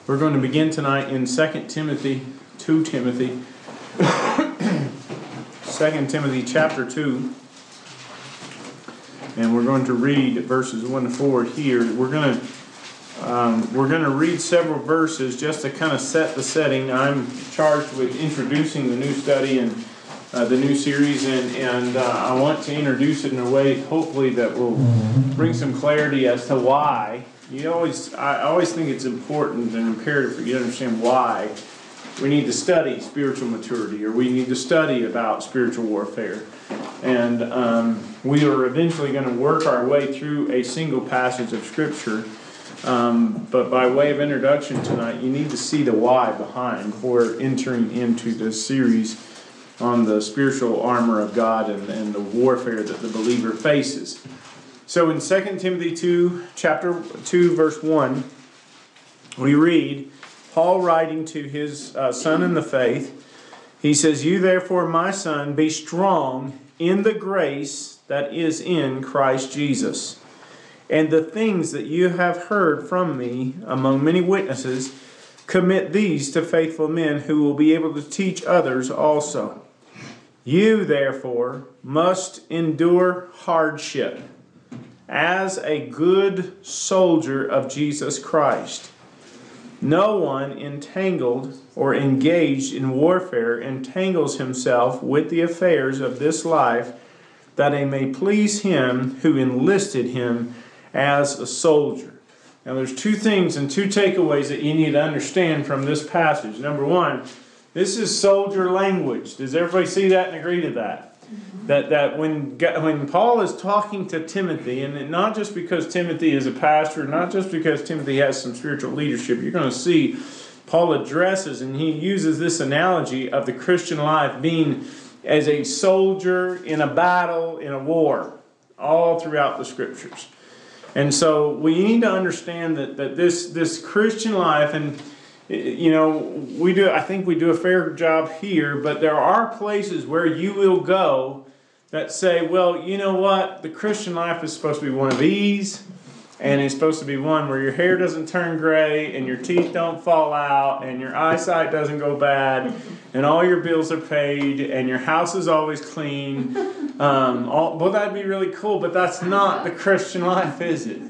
We're going to begin tonight in 2 Timothy chapter 2. And we're going to read verses 1 to 4 here. We're going to read several verses just to kind of set the setting. I'm charged with introducing the new study and the new series, and I want to introduce it in a way, hopefully, that will bring some clarity as to why. I always think it's important and imperative for you to understand why we need to study spiritual maturity, or we need to study about spiritual warfare. And we are eventually going to work our way through a single passage of Scripture. But by way of introduction tonight, you need to see the why behind before entering into this series on the spiritual armor of God and the warfare that the believer faces. So in 2 Timothy 2, chapter 2, verse 1, we read, Paul writing to his son in the faith, he says, "You therefore, my son, be strong in the grace that is in Christ Jesus. And the things that you have heard from me among many witnesses, commit these to faithful men who will be able to teach others also. You, therefore, must endure hardship as a good soldier of Jesus Christ. No one entangled or engaged in warfare entangles himself with the affairs of this life, that he may please him who enlisted him as a soldier." Now there's two things and two takeaways that you need to understand from this passage. Number one, this is soldier language. Does everybody see that and agree to that? That when Paul is talking to Timothy, and not just because Timothy is a pastor, not just because Timothy has some spiritual leadership, you're going to see Paul addresses and he uses this analogy of the Christian life being as a soldier in a battle, in a war, all throughout the Scriptures. And so we need to understand that this Christian life, and I think we do a fair job here, but there are places where you will go that say, well, you know what, the Christian life is supposed to be one of ease, and it's supposed to be one where your hair doesn't turn gray, and your teeth don't fall out, and your eyesight doesn't go bad, and all your bills are paid, and your house is always clean. Well, that'd be really cool, but that's not the Christian life, is it?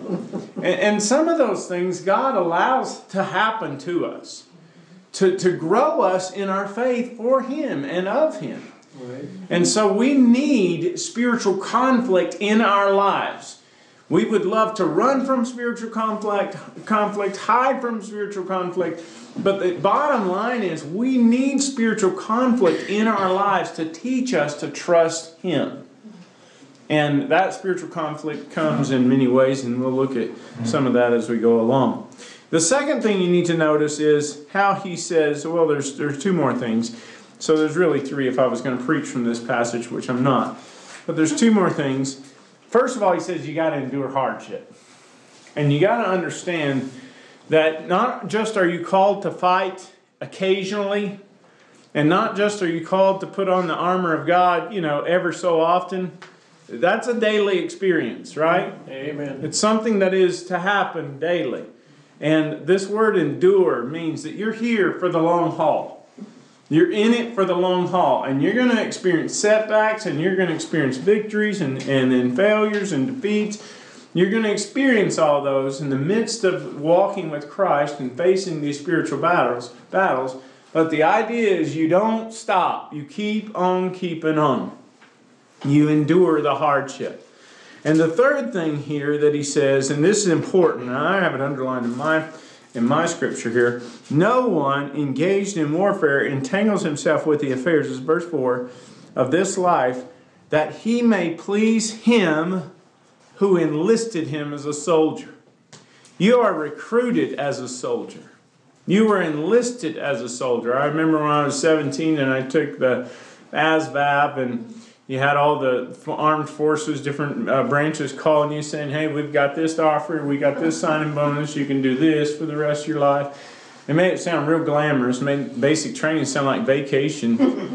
And some of those things God allows to happen to us, to grow us in our faith for Him and of Him. Right. And so we need spiritual conflict in our lives. We would love to run from spiritual conflict, hide from spiritual conflict, but the bottom line is we need spiritual conflict in our lives to teach us to trust Him. And that spiritual conflict comes in many ways, and we'll look at some of that as we go along. The second thing you need to notice is how he says, well, there's two more things. So there's really three if I was going to preach from this passage, which I'm not. But there's two more things. First of all, he says you got to endure hardship. And you got to understand that not just are you called to fight occasionally, and not just are you called to put on the armor of God, ever so often. That's a daily experience, right? Amen. It's something that is to happen daily. And this word endure means that you're here for the long haul. You're in it for the long haul. And you're going to experience setbacks, and you're going to experience victories and then failures and defeats. You're going to experience all those in the midst of walking with Christ and facing these spiritual battles. But the idea is you don't stop. You keep on keeping on. You endure the hardship. And the third thing here that he says, and this is important, and I have it underlined in my scripture here, no one engaged in warfare entangles himself with the affairs, this is verse 4, of this life, that he may please him who enlisted him as a soldier. You are recruited as a soldier. You were enlisted as a soldier. I remember when I was 17 and I took the ASVAB, and you had all the armed forces, different branches calling you saying, hey, we've got this to offer, we got this signing bonus, you can do this for the rest of your life. It made it sound real glamorous, made basic training sound like vacation.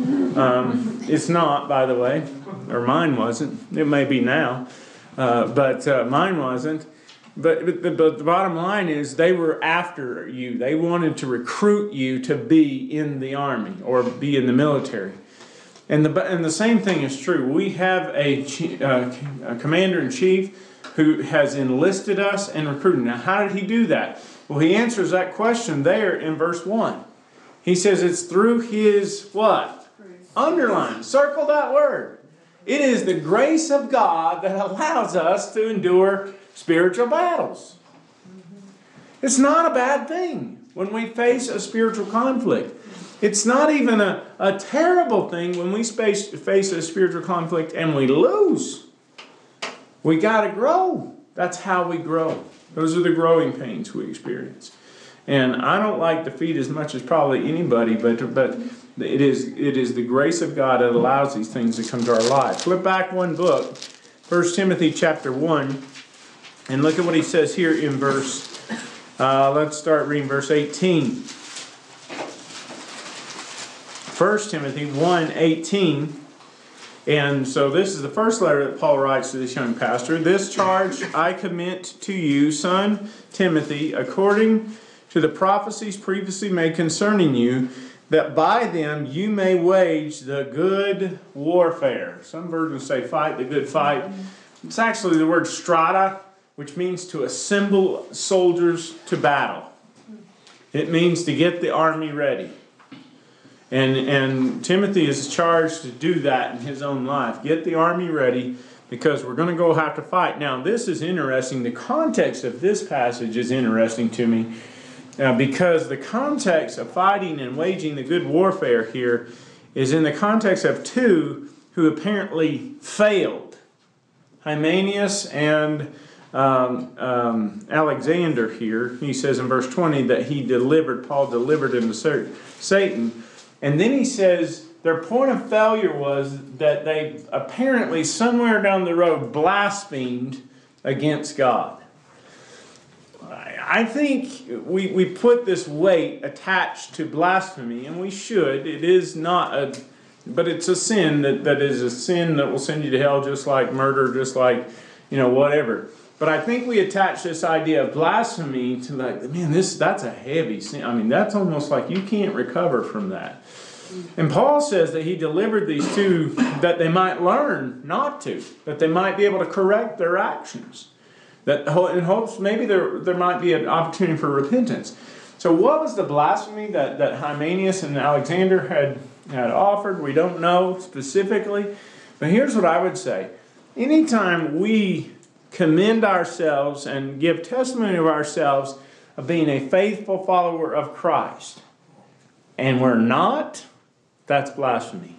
It's not, by the way, or mine wasn't. It may be now, but mine wasn't. But the bottom line is they were after you. They wanted to recruit you to be in the army or be in the military. And the same thing is true. We have a commander-in-chief who has enlisted us and recruited. Now, how did he do that? Well, he answers that question there in verse 1. He says it's through his what? Underline. Circle that word. It is the grace of God that allows us to endure spiritual battles. It's not a bad thing when we face a spiritual conflict. It's not even a terrible thing when we face a spiritual conflict and we lose. We got to grow. That's how we grow. Those are the growing pains we experience. And I don't like defeat as much as probably anybody, but it is the grace of God that allows these things to come to our lives. Flip back one book, 1 Timothy chapter 1, and look at what he says here in verse, let's start reading verse 18. 1 Timothy 1:18. And so this is the first letter that Paul writes to this young pastor. This charge I commit to you, son Timothy, according to the prophecies previously made concerning you, that by them you may wage the good warfare. Some versions say fight the good fight. It's actually the word strata, which means to assemble soldiers to battle. It means to get the army ready. And Timothy is charged to do that in his own life. Get the army ready because we're going to go have to fight. Now, this is interesting. The context of this passage is interesting to me because the context of fighting and waging the good warfare here is in the context of two who apparently failed. Hymenaeus and Alexander here. He says in verse 20 that Paul delivered him to Satan. And then he says their point of failure was that they apparently somewhere down the road blasphemed against God. I think we put this weight attached to blasphemy, and we should. It is not but it's a sin that is a sin that will send you to hell, just like murder, just like, whatever. But I think we attach this idea of blasphemy to that's a heavy sin. I mean, that's almost like you can't recover from that. And Paul says that he delivered these two that they might learn not to, that they might be able to correct their actions. That in hopes maybe there might be an opportunity for repentance. So what was the blasphemy that Hymenaeus and Alexander had offered? We don't know specifically. But here's what I would say. Anytime we commend ourselves and give testimony of ourselves of being a faithful follower of Christ, and we're not, that's blasphemy.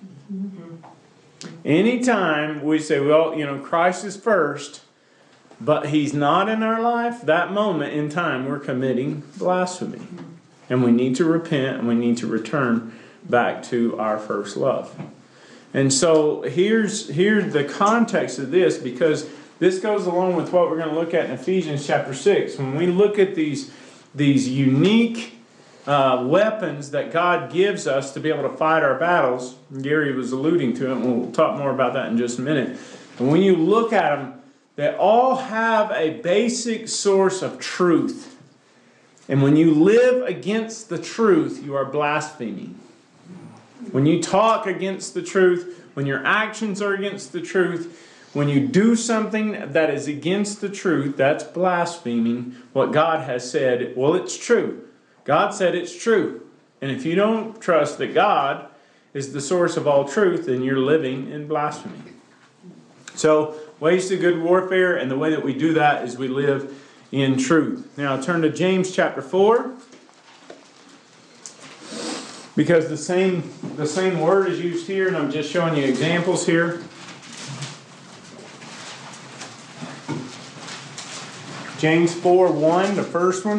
Anytime we say, Christ is first, but He's not in our life, that moment in time we're committing blasphemy. And we need to repent and we need to return back to our first love. And so here's the context of this, because this goes along with what we're going to look at in Ephesians chapter 6. When we look at these unique weapons that God gives us to be able to fight our battles, Gary was alluding to it, and we'll talk more about that in just a minute. And when you look at them, they all have a basic source of truth. And when you live against the truth, you are blaspheming. When you talk against the truth, when your actions are against the truth, when you do something that is against the truth, that's blaspheming what God has said. Well, it's true. God said it's true. And if you don't trust that God is the source of all truth, then you're living in blasphemy. So, ways to good warfare, and the way that we do that is we live in truth. Now, turn to James chapter 4. Because the same word is used here, and I'm just showing you examples here. James 4:1, the first one.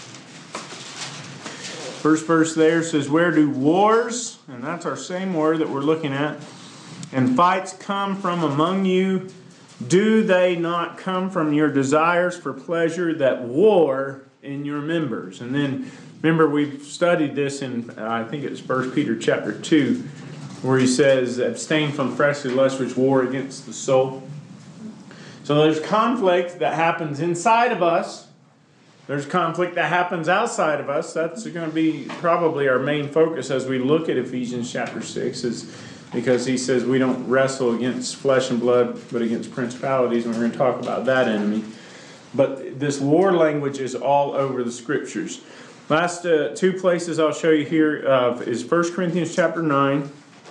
First verse there says, where do wars, and that's our same word that we're looking at, and fights come from among you? Do they not come from your desires for pleasure that war in your members? And then, remember, we've studied this in, I think it's 1 Peter chapter 2, where he says, abstain from fleshly lusts which war against the soul. So there's conflict that happens inside of us. There's conflict that happens outside of us. That's going to be probably our main focus as we look at Ephesians chapter 6, is because he says we don't wrestle against flesh and blood, but against principalities, and we're going to talk about that enemy. But this war language is all over the Scriptures. Last two places I'll show you here is 1 Corinthians chapter 9.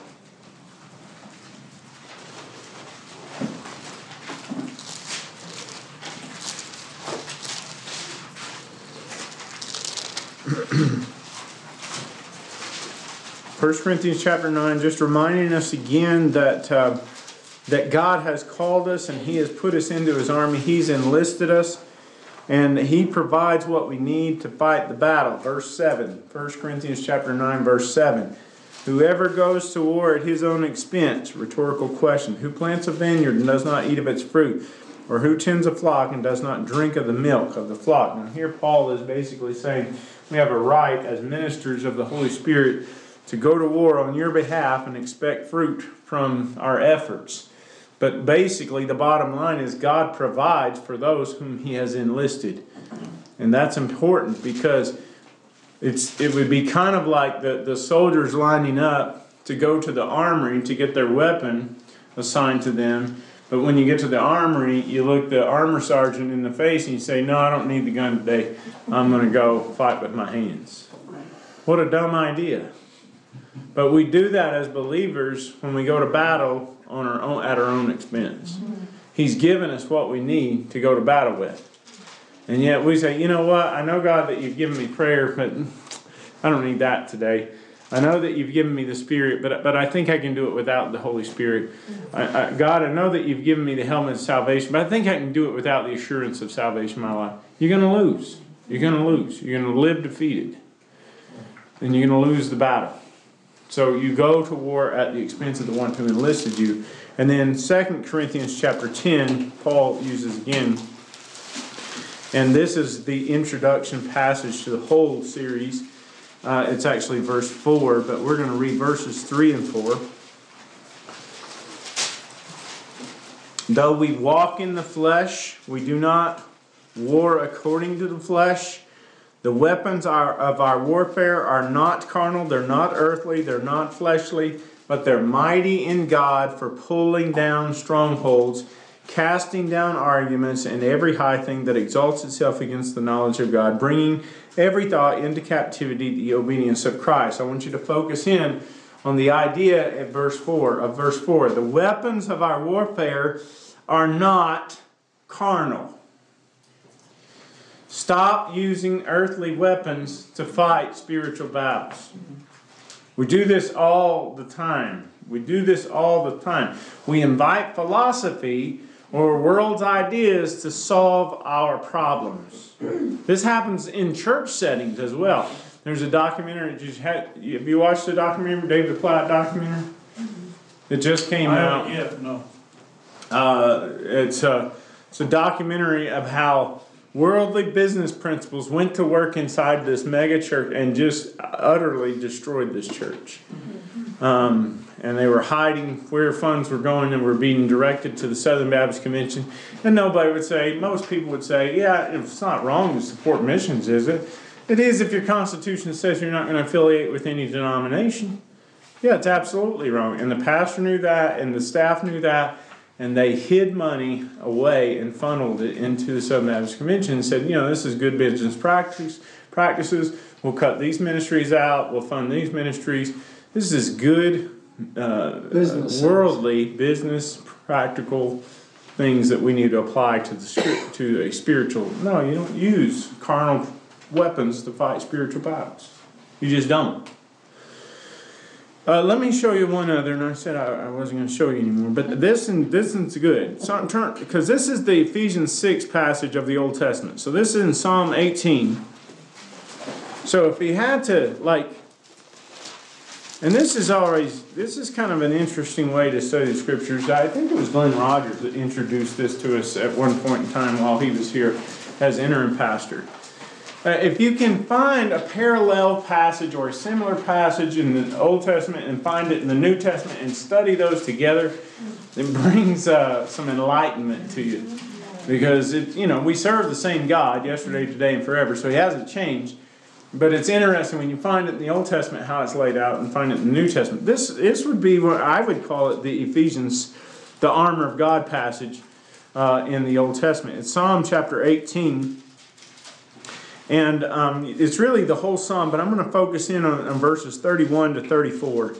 First Corinthians chapter 9, just reminding us again that that God has called us and He has put us into His army. He's enlisted us, and He provides what we need to fight the battle. Verse 7, 1 Corinthians chapter 9, verse 7. Whoever goes to war at his own expense, rhetorical question. Who plants a vineyard and does not eat of its fruit? Or who tends a flock and does not drink of the milk of the flock? Now here Paul is basically saying we have a right as ministers of the Holy Spirit to go to war on your behalf and expect fruit from our efforts. But basically the bottom line is God provides for those whom He has enlisted. And that's important because it would be kind of like the soldiers lining up to go to the armory to get their weapon assigned to them. But when you get to the armory, you look the armor sergeant in the face and you say, no, I don't need the gun today. I'm going to go fight with my hands. What a dumb idea. But we do that as believers when we go to battle on our own, at our own expense. He's given us what we need to go to battle with. And yet we say, you know what, I know, God, that you've given me prayer, but I don't need that today. I know that you've given me the Spirit, but I think I can do it without the Holy Spirit. God, I know that you've given me the helmet of salvation, but I think I can do it without the assurance of salvation in my life. You're going to lose. You're going to lose. You're going to live defeated. And you're going to lose the battle. So you go to war at the expense of the one who enlisted you. And then 2 Corinthians chapter 10, Paul uses again. And this is the introduction passage to the whole series. It's actually verse 4, but we're going to read verses 3 and 4. Though we walk in the flesh, we do not war according to the flesh. The weapons of our warfare are not carnal, they're not earthly, they're not fleshly, but they're mighty in God for pulling down strongholds, casting down arguments and every high thing that exalts itself against the knowledge of God, bringing every thought into captivity to the obedience of Christ. I want you to focus in on the idea of verse 4. The weapons of our warfare are not carnal. Stop using earthly weapons to fight spiritual battles. We do this all the time. We invite philosophy or world's ideas to solve our problems. This happens in church settings as well. There's a documentary. Have you watched the documentary, David Platt documentary? It just came out. No. It's a documentary of how worldly business principles went to work inside this mega church and just utterly destroyed this church. And they were hiding where funds were going and were being directed to the Southern Baptist Convention. And nobody would say, most people would say, yeah, it's not wrong to support missions, is it? It is if your Constitution says you're not going to affiliate with any denomination. Yeah, it's absolutely wrong. And the pastor knew that, and the staff knew that, and they hid money away and funneled it into the Southern Baptist Convention and said, you know, this is good business practices. We'll cut these ministries out. We'll fund these ministries. This is good worldly business practical things that we need to apply to a spiritual. No, you don't use carnal weapons to fight spiritual battles. You just don't. Let me show you one other, and I said I wasn't going to show you anymore, but this one's good. Because this is the Ephesians 6 passage of the Old Testament. So this is in Psalm 18. So if he had to, and this is kind of an interesting way to study the Scriptures. I think it was Glenn Rogers that introduced this to us at one point in time while he was here as interim pastor. If you can find a parallel passage or a similar passage in the Old Testament and find it in the New Testament and study those together, it brings some enlightenment to you. Because, we serve the same God yesterday, today, and forever, so He hasn't changed. But it's interesting when you find it in the Old Testament how it's laid out and find it in the New Testament. This would be what I would call it the Ephesians, the armor of God passage in the Old Testament. It's Psalm chapter 18. And it's really the whole psalm, but I'm going to focus in on verses 31 to 34.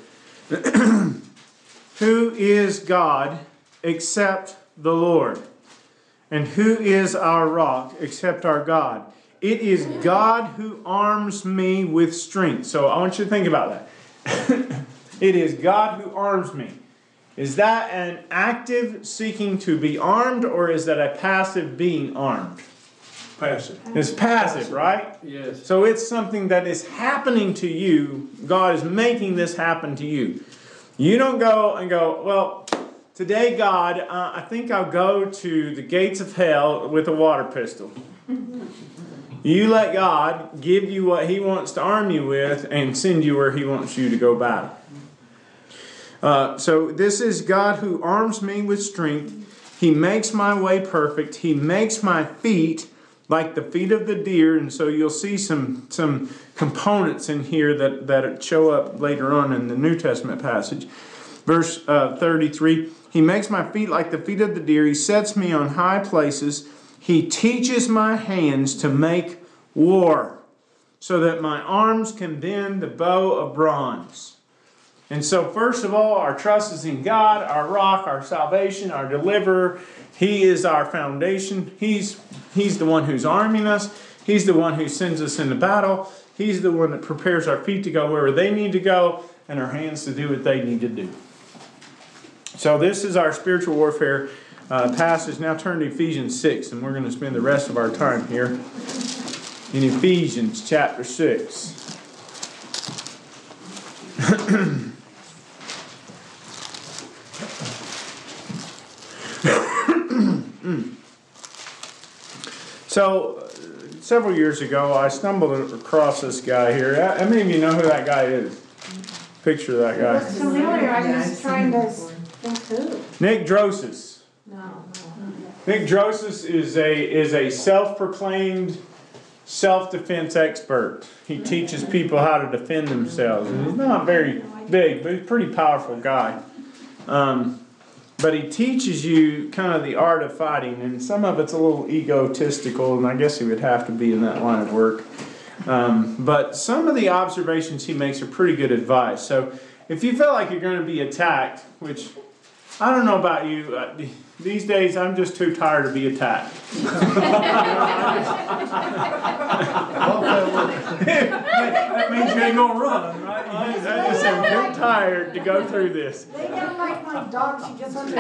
Who is God except the Lord? And who is our rock except our God? It is God who arms me with strength. So I want you to think about that. It is God who arms me. Is that an active seeking to be armed, or is that a passive being armed? Passive. It's passive, right? Yes. So it's something that is happening to you. God is making this happen to you. You don't go and go, well, today, God, I think I'll go to the gates of hell with a water pistol. You let God give you what He wants to arm you with and send you where He wants you to go battle. So this is God who arms me with strength. He makes my way perfect. He makes my feet like the feet of the deer. And so you'll see some components in here that show up later on in the New Testament passage. Verse 33, He makes my feet like the feet of the deer. He sets me on high places. He teaches my hands to make war, so that my arms can bend the bow of bronze. And so first of all, our trust is in God, our rock, our salvation, our deliverer. He is our foundation. He's the one who's arming us. He's the one who sends us into battle. He's the one that prepares our feet to go wherever they need to go and our hands to do what they need to do. So this is our spiritual warfare passage. Now turn to Ephesians 6, and we're going to spend the rest of our time here in Ephesians chapter 6. So, several years ago, I stumbled across this guy here. How many of you know who that guy is? Picture that guy. It's familiar. I'm just trying to think who. Nick Drosis. No. Nick Drosis is a self-proclaimed self-defense expert. He teaches people how to defend themselves. And he's not very big, but he's a pretty powerful guy. But he teaches you kind of the art of fighting, and some of it's a little egotistical, and I guess he would have to be in that line of work. But some of the observations he makes are pretty good advice. So if you feel like you're going to be attacked, which I don't know about you, these days I'm just too tired to be attacked. That means you ain't gonna run, right? I just am too tired to go through this. They don't like my dog. She just wants to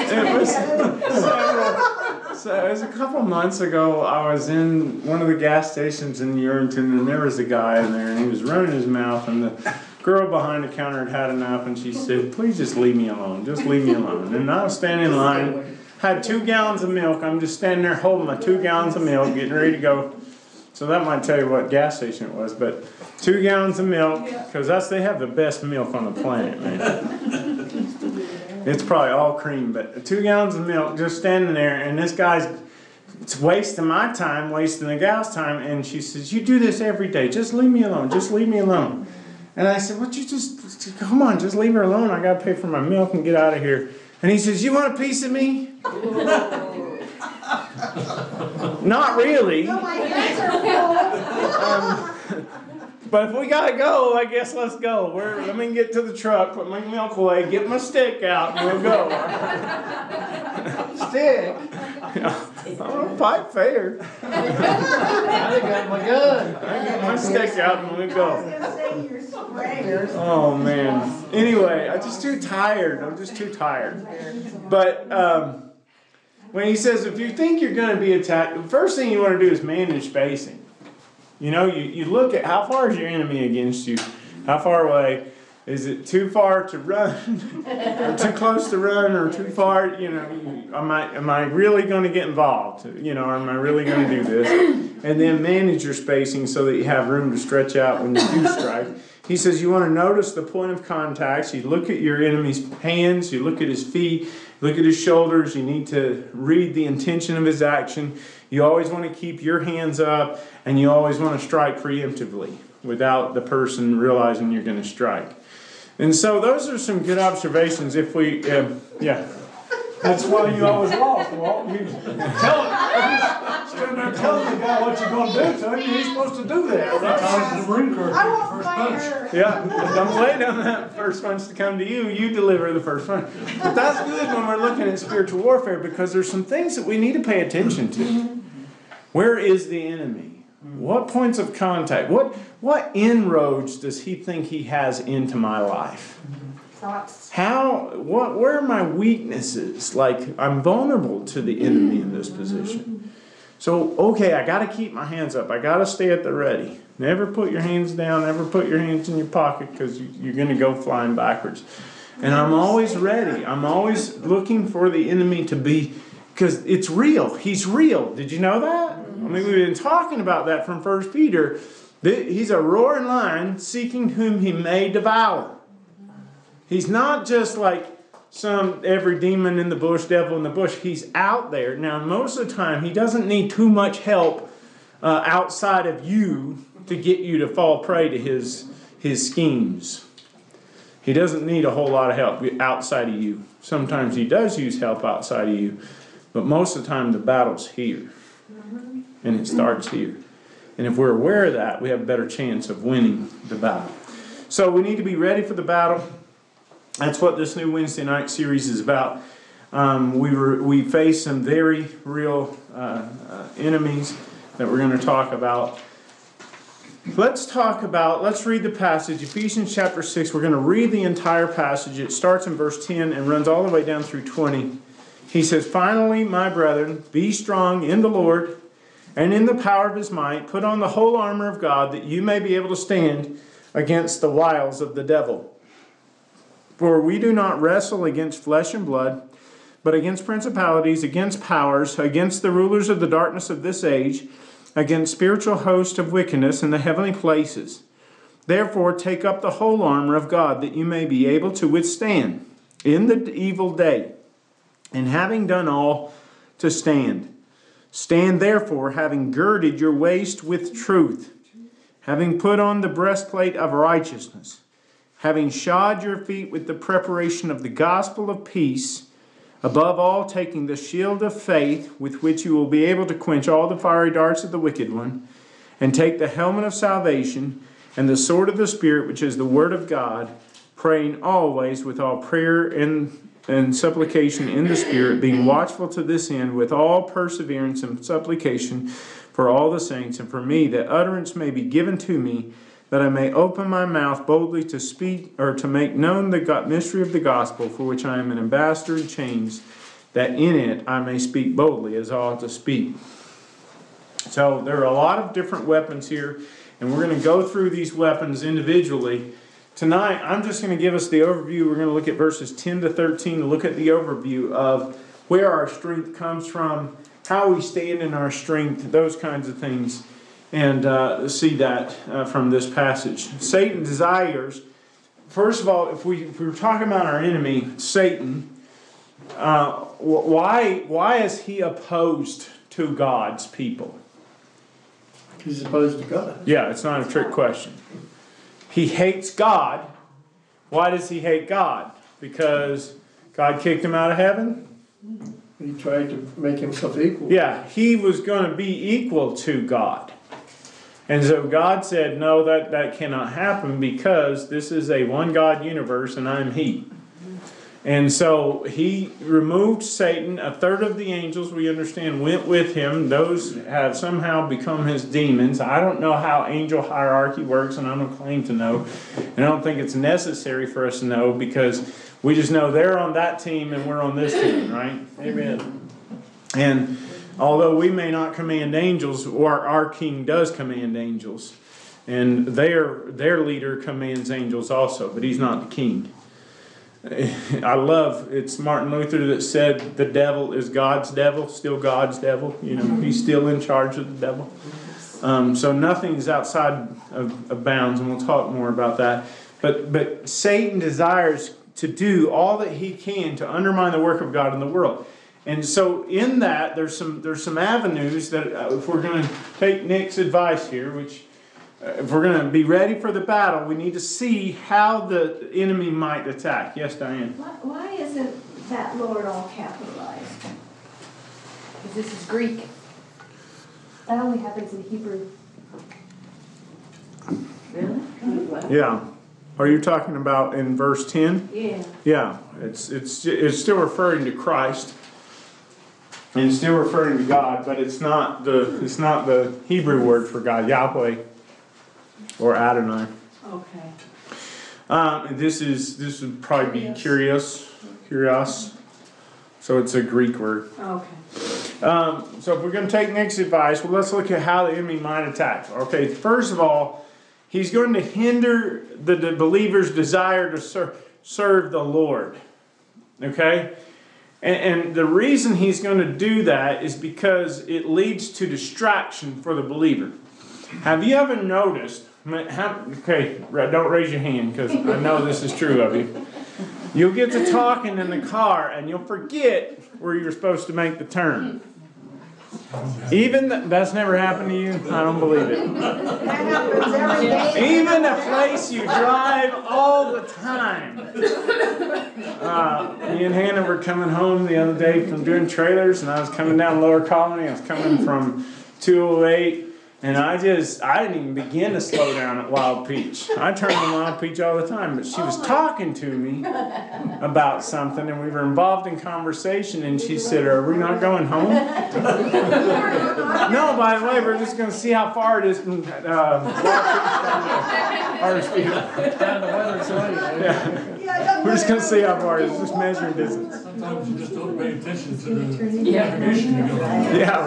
So it was a couple months ago, I was in one of the gas stations in Yerington, and there was a guy in there, and he was running his mouth, and the girl behind the counter had had enough, and she said, "Please just leave me alone, just leave me alone." And I was standing in line, had 2 gallons of milk. I'm just standing there holding my 2 gallons of milk, getting ready to go. So that might tell you what gas station it was, but 2 gallons of milk, because they have the best milk on the planet, man. It's probably all cream, but 2 gallons of milk, just standing there, and this guy's, it's wasting my time, wasting the gal's time, and she says, "You do this every day, just leave me alone, just leave me alone." And I said, "What, you just, come on, just leave her alone, I gotta pay for my milk and get out of here." And he says, "You want a piece of me?" Not really. No, my hands are full. But if we gotta go, I guess let's go. Let me get to the truck, put my milk away, get my stick out, and we'll go. Stick. I don't fight fair. I got my gun. I get my stick out and we'll I go. was going to say you're spraying. Oh man. Anyway, I'm just too tired. But when he says, if you think you're going to be attacked, the first thing you want to do is manage spacing. You know, you look at how far is your enemy against you? How far away? Is it too far to run? Or too close to run? Or too far, am I really going to get involved? Am I really going to do this? And then manage your spacing so that you have room to stretch out when you do strike. He says you want to notice the point of contact. You look at your enemy's hands, you look at his feet, look at his shoulders. You need to read the intention of his action. You always want to keep your hands up, and you always want to strike preemptively without the person realizing you're going to strike. And so those are some good observations. If we, yeah. That's why you always lost, Walt. You stand there telling the guy what you're going to do to him, he's supposed to do that. That's the Marine Corps. I won't First fight punch. her. Yeah, don't wait on that first punch to come to you. You deliver the first punch. But that's good when we're looking at spiritual warfare, because there's some things that we need to pay attention to. Where is the enemy? What points of contact? What inroads does he think he has into my life? Thoughts. Where are my weaknesses? Like, I'm vulnerable to the enemy in this position. So, okay, I got to keep my hands up. I got to stay at the ready. Never put your hands down. Never put your hands in your pocket, because you're going to go flying backwards. And I'm always ready. I'm always looking for the enemy to be, because it's real. He's real. Did you know that? I mean, we've been talking about that from 1 Peter. He's a roaring lion seeking whom he may devour. He's not just like every demon in the bush, devil in the bush. He's out there. Now, most of the time, he doesn't need too much help outside of you to get you to fall prey to his schemes. He doesn't need a whole lot of help outside of you. Sometimes he does use help outside of you, but most of the time the battle's here. And it starts here. And if we're aware of that, we have a better chance of winning the battle. So we need to be ready for the battle. That's what this new Wednesday night series is about. We face some very real enemies that we're going to talk about. Let's read the passage, Ephesians chapter 6. We're going to read the entire passage. It starts in verse 10 and runs all the way down through 20. He says, "Finally, my brethren, be strong in the Lord and in the power of his might. Put on the whole armor of God, that you may be able to stand against the wiles of the devil. For we do not wrestle against flesh and blood, but against principalities, against powers, against the rulers of the darkness of this age, against spiritual hosts of wickedness in the heavenly places. Therefore take up the whole armor of God, that you may be able to withstand in the evil day, and having done all, to stand. Stand therefore, having girded your waist with truth, having put on the breastplate of righteousness, having shod your feet with the preparation of the gospel of peace, above all taking the shield of faith, with which you will be able to quench all the fiery darts of the wicked one, and take the helmet of salvation and the sword of the Spirit, which is the word of God, praying always with all prayer and supplication in the Spirit, being watchful to this end with all perseverance and supplication for all the saints, and for me, that utterance may be given to me, that I may open my mouth boldly to speak, or to make known the mystery of the gospel, for which I am an ambassador in chains, that in it I may speak boldly as I ought to speak." So there are a lot of different weapons here, and we're going to go through these weapons individually. Tonight, I'm just going to give us the overview. We're going to look at verses 10 to 13 to look at the overview of where our strength comes from, how we stand in our strength, those kinds of things, and see that from this passage. Satan desires, first of all, if we're talking about our enemy, Satan, why is he opposed to God's people? He's opposed to God. Yeah, it's not a trick question. He hates God. Why does he hate God? Because God kicked him out of heaven? He tried to make himself equal. Yeah, he was going to be equal to God. And so God said, no, that cannot happen, because this is a one God universe and I'm he. And so he removed Satan. A third of the angels, we understand, went with him. Those have somehow become his demons. I don't know how angel hierarchy works, and I don't claim to know. And I don't think it's necessary for us to know, because we just know they're on that team and we're on this team, right? Amen. And although we may not command angels, or our king does command angels, and their leader commands angels also, but he's not the king. I love, it's Martin Luther that said the devil is God's devil, still God's devil. You know, he's still in charge of the devil. So nothing's outside of bounds, and we'll talk more about that. But Satan desires to do all that he can to undermine the work of God in the world. And so in that, there's some avenues that if we're going to take Nick's advice here, which if we're going to be ready for the battle, we need to see how the enemy might attack. Yes, Diane? Why isn't that Lord all capitalized? Because this is Greek. That only happens in Hebrew. Really? Yeah. Are you talking about in verse 10? Yeah. Yeah. It's still referring to Christ. And it's still referring to God, but it's not the Hebrew word for God, Yahweh or Adonai. Okay. This would probably be Kyrios. So it's a Greek word. Okay. So if we're going to take Nick's advice, well, let's look at how the enemy might attack. Okay, first of all, he's going to hinder the believer's desire to serve the Lord. Okay? And the reason he's going to do that is because it leads to distraction for the believer. Have you ever noticed, okay, don't raise your hand because I know this is true of you. You'll get to talking in the car and you'll forget where you're supposed to make the turn. Even that's never happened to you? I don't believe it. That happens every day. Even a place you drive all the time. Me and Hannah were coming home the other day from doing trailers, and I was coming down Lower Colony. I was coming from 208, and I didn't even begin to slow down at Wild Peach. I turned on Wild Peach all the time, but she was talking to me about something, and we were involved in conversation, and she said, "Are we not going home?" No, by the way, we're just going to see how far it is from Wild Peach down there. Yeah. We're just going to see how far it is, just measuring distance. Sometimes you just don't pay attention to the navigation you go on. Yeah,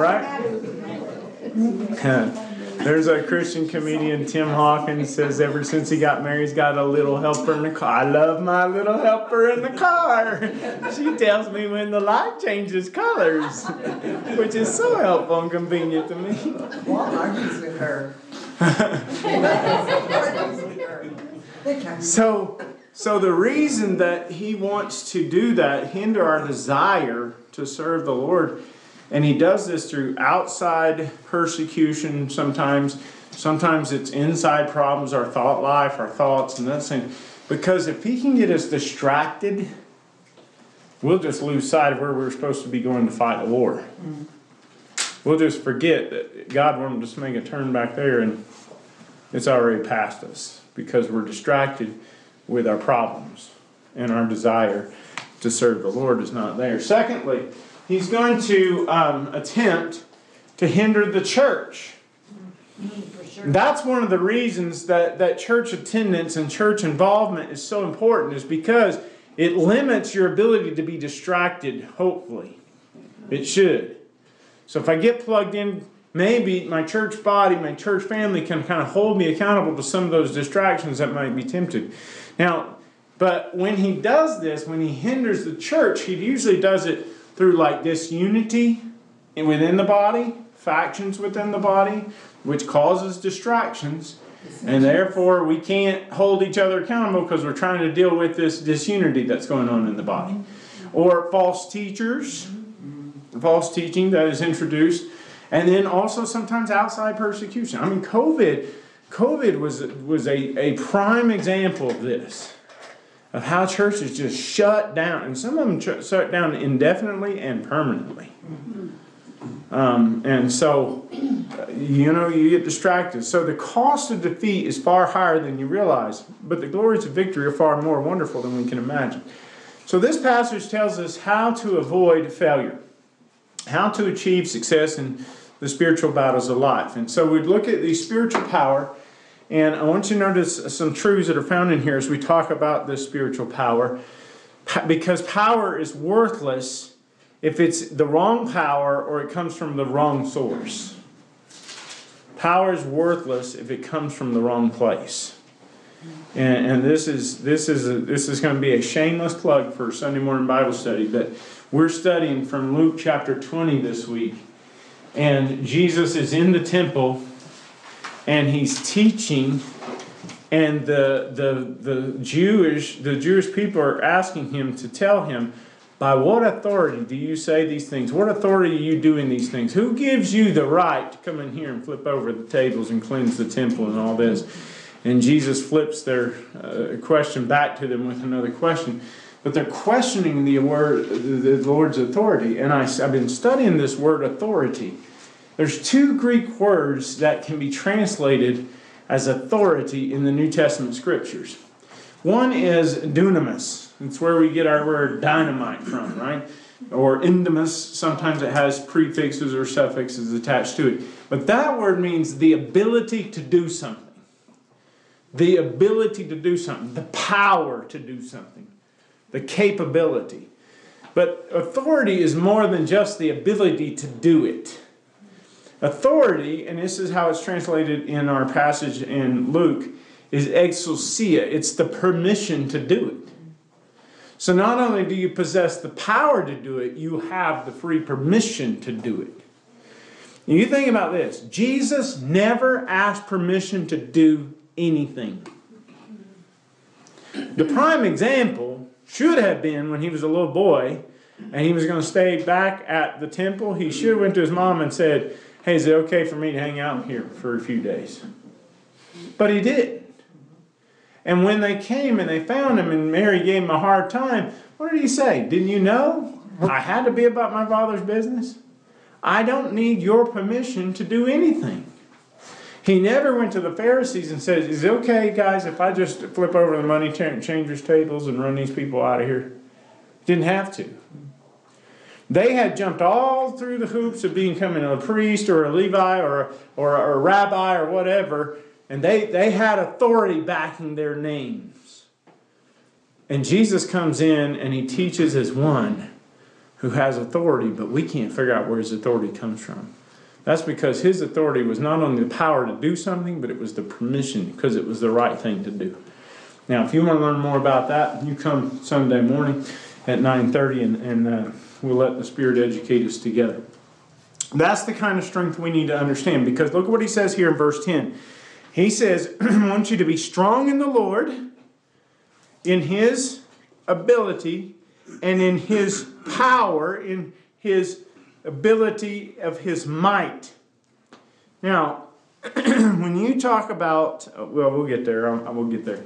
right? There's a Christian comedian, Tim Hawkins, says ever since he got married, he's got a little helper in the car. I love my little helper in the car. She tells me when the light changes colors, which is so helpful and convenient to me. What argues with her? So the reason that he wants to do that, hinder our desire to serve the Lord, and he does this through outside persecution sometimes. Sometimes it's inside problems, our thought life, our thoughts, and that thing. Because if he can get us distracted, we'll just lose sight of where we're supposed to be going to fight the war. We'll just forget that God wanted us to make a turn back there, and it's already past us because we're distracted with our problems, and our desire to serve the Lord is not there. Secondly, he's going to attempt to hinder the church. That's one of the reasons that church attendance and church involvement is so important, is because it limits your ability to be distracted, hopefully. It should. So if I get plugged in, maybe my church body, my church family can kind of hold me accountable to some of those distractions that might be tempted. Now, but when he does this, when he hinders the church, he usually does it through like disunity within the body, factions within the body, which causes distractions. And therefore, we can't hold each other accountable because we're trying to deal with this disunity that's going on in the body. Or false teachers, false teaching that is introduced. And then also sometimes outside persecution. I mean, COVID was a prime example of this. Of how churches just shut down. And some of them shut down indefinitely and permanently. And so, you get distracted. So the cost of defeat is far higher than you realize. But the glories of victory are far more wonderful than we can imagine. So this passage tells us how to avoid failure. How to achieve success in the spiritual battles of life. And so we'd look at the spiritual power. And I want you to notice some truths that are found in here as we talk about this spiritual power. Because power is worthless if it's the wrong power or it comes from the wrong source. Power is worthless if it comes from the wrong place. And this is going to be a shameless plug for Sunday morning Bible study. But we're studying from Luke chapter 20 this week. And Jesus is in the temple. And he's teaching And the Jewish people are asking him to tell him, by what authority do you say these things? What authority are you doing these things? Who gives you the right to come in here and flip over the tables and cleanse the temple and all this? And Jesus flips their question back to them with another question. But they're questioning the Lord's authority. And I've been studying this word authority. There's two Greek words that can be translated as authority in the New Testament scriptures. One is dunamis. It's where we get our word dynamite from, right? Or endemis. Sometimes it has prefixes or suffixes attached to it. But that word means the ability to do something. The ability to do something. The power to do something. The capability. But authority is more than just the ability to do it. Authority, and this is how it's translated in our passage in Luke, is exousia. It's the permission to do it. So not only do you possess the power to do it, you have the free permission to do it. You think about this. Jesus never asked permission to do anything. The prime example should have been when he was a little boy and he was going to stay back at the temple. He should have went to his mom and said, hey, is it okay for me to hang out here for a few days? But he didn't. And when they came and they found him and Mary gave him a hard time, what did he say? Didn't you know I had to be about my Father's business? I don't need your permission to do anything. He never went to the Pharisees and said, is it okay, guys, if I just flip over the money changers' tables and run these people out of here? Didn't have to. They had jumped all through the hoops of becoming a priest or a Levi or a rabbi or whatever, and they had authority backing their names. And Jesus comes in and he teaches as one who has authority, but we can't figure out where his authority comes from. That's because his authority was not only the power to do something, but it was the permission, because it was the right thing to do. Now, if you want to learn more about that, you come Sunday morning at 9:30 and we'll let the Spirit educate us together. That's the kind of strength we need to understand, because look what he says here in verse 10. He says, I want you to be strong in the Lord, in his ability, and in his power, in his ability of his might. Now, when you talk about, well, we'll get there. We'll get there.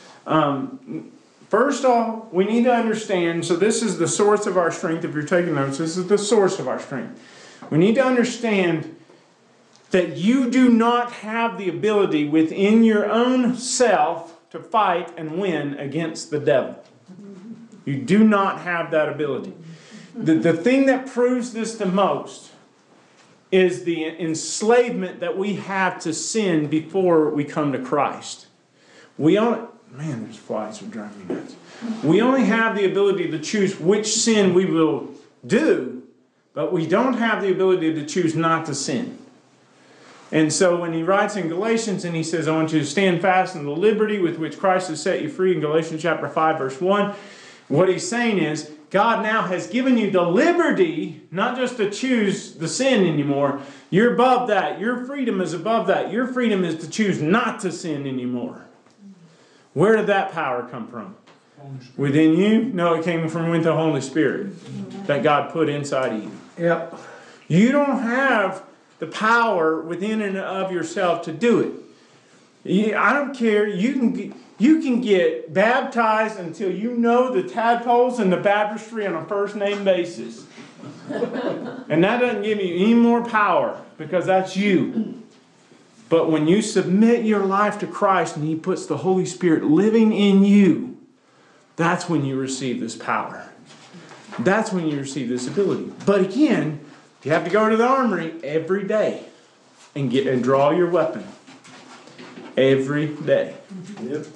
First off, we need to understand, so this is the source of our strength. If you're taking notes, this is the source of our strength. We need to understand that you do not have the ability within your own self to fight and win against the devil. You do not have that ability. The thing that proves this the most is the enslavement that we have to sin before we come to Christ. There's flies that drive me nuts. We only have the ability to choose which sin we will do, but we don't have the ability to choose not to sin. And so when he writes in Galatians and he says, I want you to stand fast in the liberty with which Christ has set you free, in Galatians chapter 5, verse 1, what he's saying is, God now has given you the liberty, not just to choose the sin anymore. You're above that. Your freedom is above that. Your freedom is to choose not to sin anymore. Where did that power come from? Within you? No, it came from with the Holy Spirit that God put inside of you. Yep. You don't have the power within and of yourself to do it. I don't care. You can get baptized until you know the tadpoles and the baptistry on a first name basis. And that doesn't give you any more power, because that's you. But when you submit your life to Christ and he puts the Holy Spirit living in you, that's when you receive this power. That's when you receive this ability. But again, you have to go to the armory every day and draw your weapon. Every day. Yep.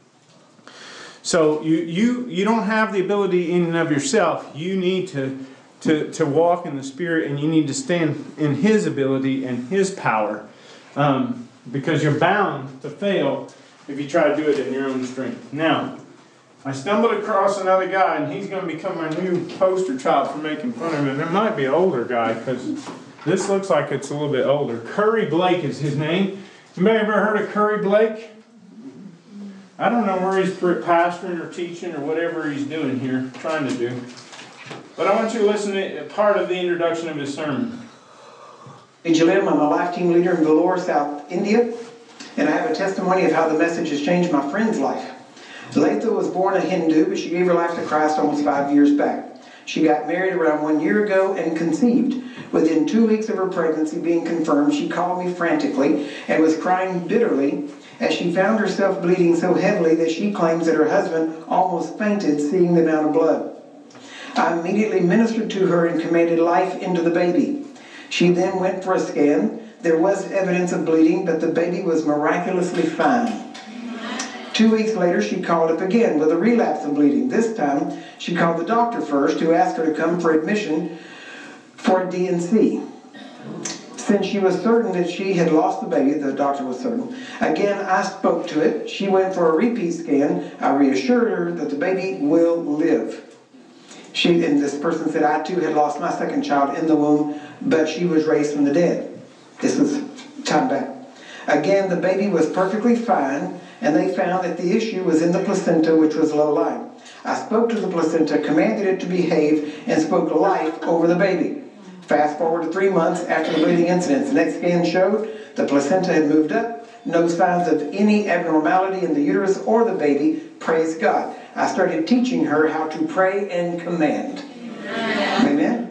So you don't have the ability in and of yourself. You need to walk in the Spirit, and you need to stand in his ability and his power. Because you're bound to fail if you try to do it in your own strength. Now, I stumbled across another guy, and he's going to become my new poster child for making fun of him. It might be an older guy, because this looks like it's a little bit older. Curry Blake is his name. Anybody ever heard of Curry Blake? I don't know where he's pastoring or teaching or whatever he's doing here, trying to do. But I want you to listen to part of the introduction of his sermon. Jalim, I'm a life team leader in Vellore, South India, and I have a testimony of how the message has changed my friend's life. Latha was born a Hindu, but she gave her life to Christ almost 5 years back. She got married around 1 year ago and conceived. Within 2 weeks of her pregnancy being confirmed, she called me frantically and was crying bitterly as she found herself bleeding so heavily that she claims that her husband almost fainted seeing the amount of blood. I immediately ministered to her and commanded life into the baby. She then went for a scan. There was evidence of bleeding, but the baby was miraculously fine. 2 weeks later, she called up again with a relapse of bleeding. This time, she called the doctor first, who asked her to come for admission for a D&C. Since she was certain that she had lost the baby, the doctor was certain. Again, I spoke to it. She went for a repeat scan. I reassured her that the baby will live. And this person said, I too had lost my second child in the womb, but she was raised from the dead. This was time back. Again, the baby was perfectly fine, and they found that the issue was in the placenta, which was low-lying. I spoke to the placenta, commanded it to behave, and spoke life over the baby. Fast forward to 3 months after the bleeding incident. The next scan showed the placenta had moved up, no signs of any abnormality in the uterus or the baby. Praise God. I started teaching her how to pray and command. Amen.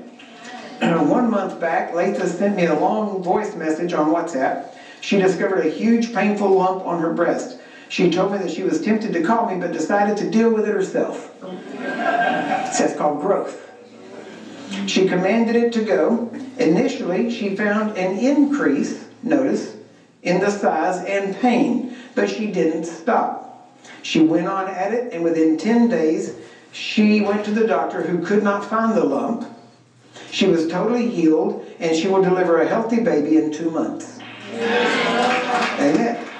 1 month back, Latha sent me a long voice message on WhatsApp. She discovered a huge painful lump on her breast. She told me that she was tempted to call me, but decided to deal with it herself. That's called growth. She commanded it to go. Initially, she found an increase, notice, in the size and pain, but she didn't stop. She went on at it, and within 10 days, she went to the doctor who could not find the lump. She was totally healed, and she will deliver a healthy baby in 2 months. Amen.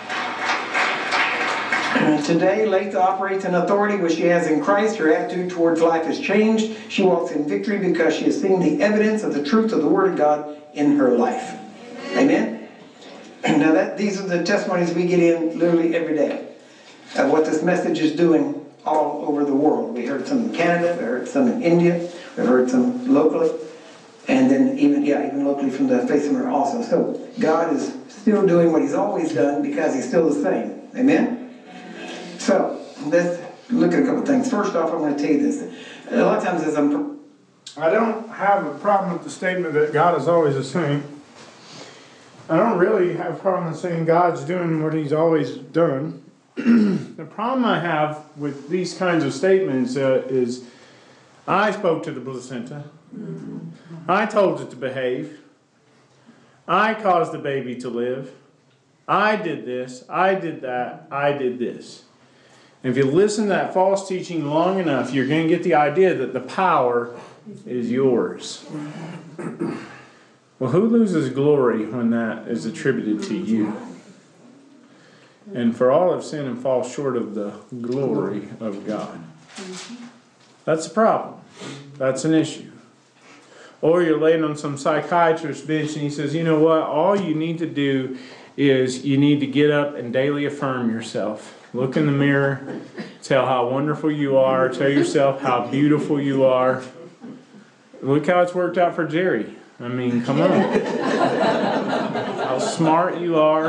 Today, Latha operates in authority which she has in Christ. Her attitude towards life has changed. She walks in victory because she has seen the evidence of the truth of the Word of God in her life. Amen? Now, these are the testimonies we get in literally every day of what this message is doing all over the world. We heard some in Canada, we heard some in India, we heard some locally, and then even locally from the face of her also. So God is still doing what He's always done because He's still the same. Amen? So, let's look at a couple things. First off, I'm going to tell you this. A lot of times as I don't have a problem with the statement that God is always the same. I don't really have a problem with saying God's doing what He's always done. The problem I have with these kinds of statements is I spoke to the placenta. I told it to behave. I caused the baby to live. I did this. I did that. I did this. And if you listen to that false teaching long enough, you're going to get the idea that the power is yours. Well, who loses glory when that is attributed to you? And for all have sinned and fall short of the glory of God. That's a problem. That's an issue. Or you're laying on some psychiatrist's bench and he says, you know what, all you need to do is you need to get up and daily affirm yourself. Look in the mirror, tell how wonderful you are, tell yourself how beautiful you are. Look how it's worked out for Jerry. I mean, come on. How smart you are.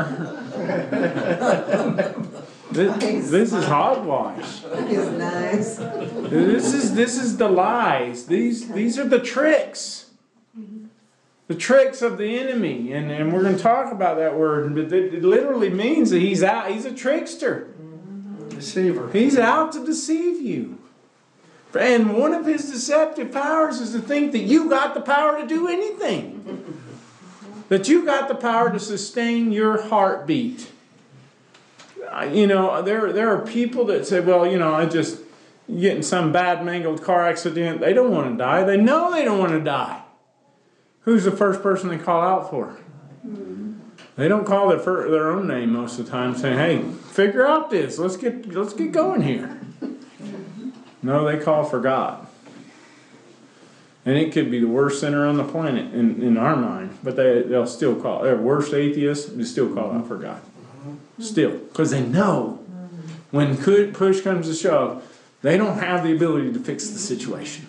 This is hogwash. It's nice. This is the lies. These are the tricks. The tricks of the enemy. And we're going to talk about that word. But it literally means that he's out. He's a trickster. Deceiver. He's out to deceive you. And one of his deceptive powers is to think that you got the power to do anything. That you got the power to sustain your heartbeat. You know, there are people that say, well, you know, I just get in some bad mangled car accident. They don't want to die. They know they don't want to die. Who's the first person they call out for? They don't call their own name most of the time, saying, hey, figure out this. Let's get going here. No, they call for God. And it could be the worst sinner on the planet in our mind, but they'll still call. Their worst atheist, they still call out for God. Still. Because they know when push comes to shove, they don't have the ability to fix the situation.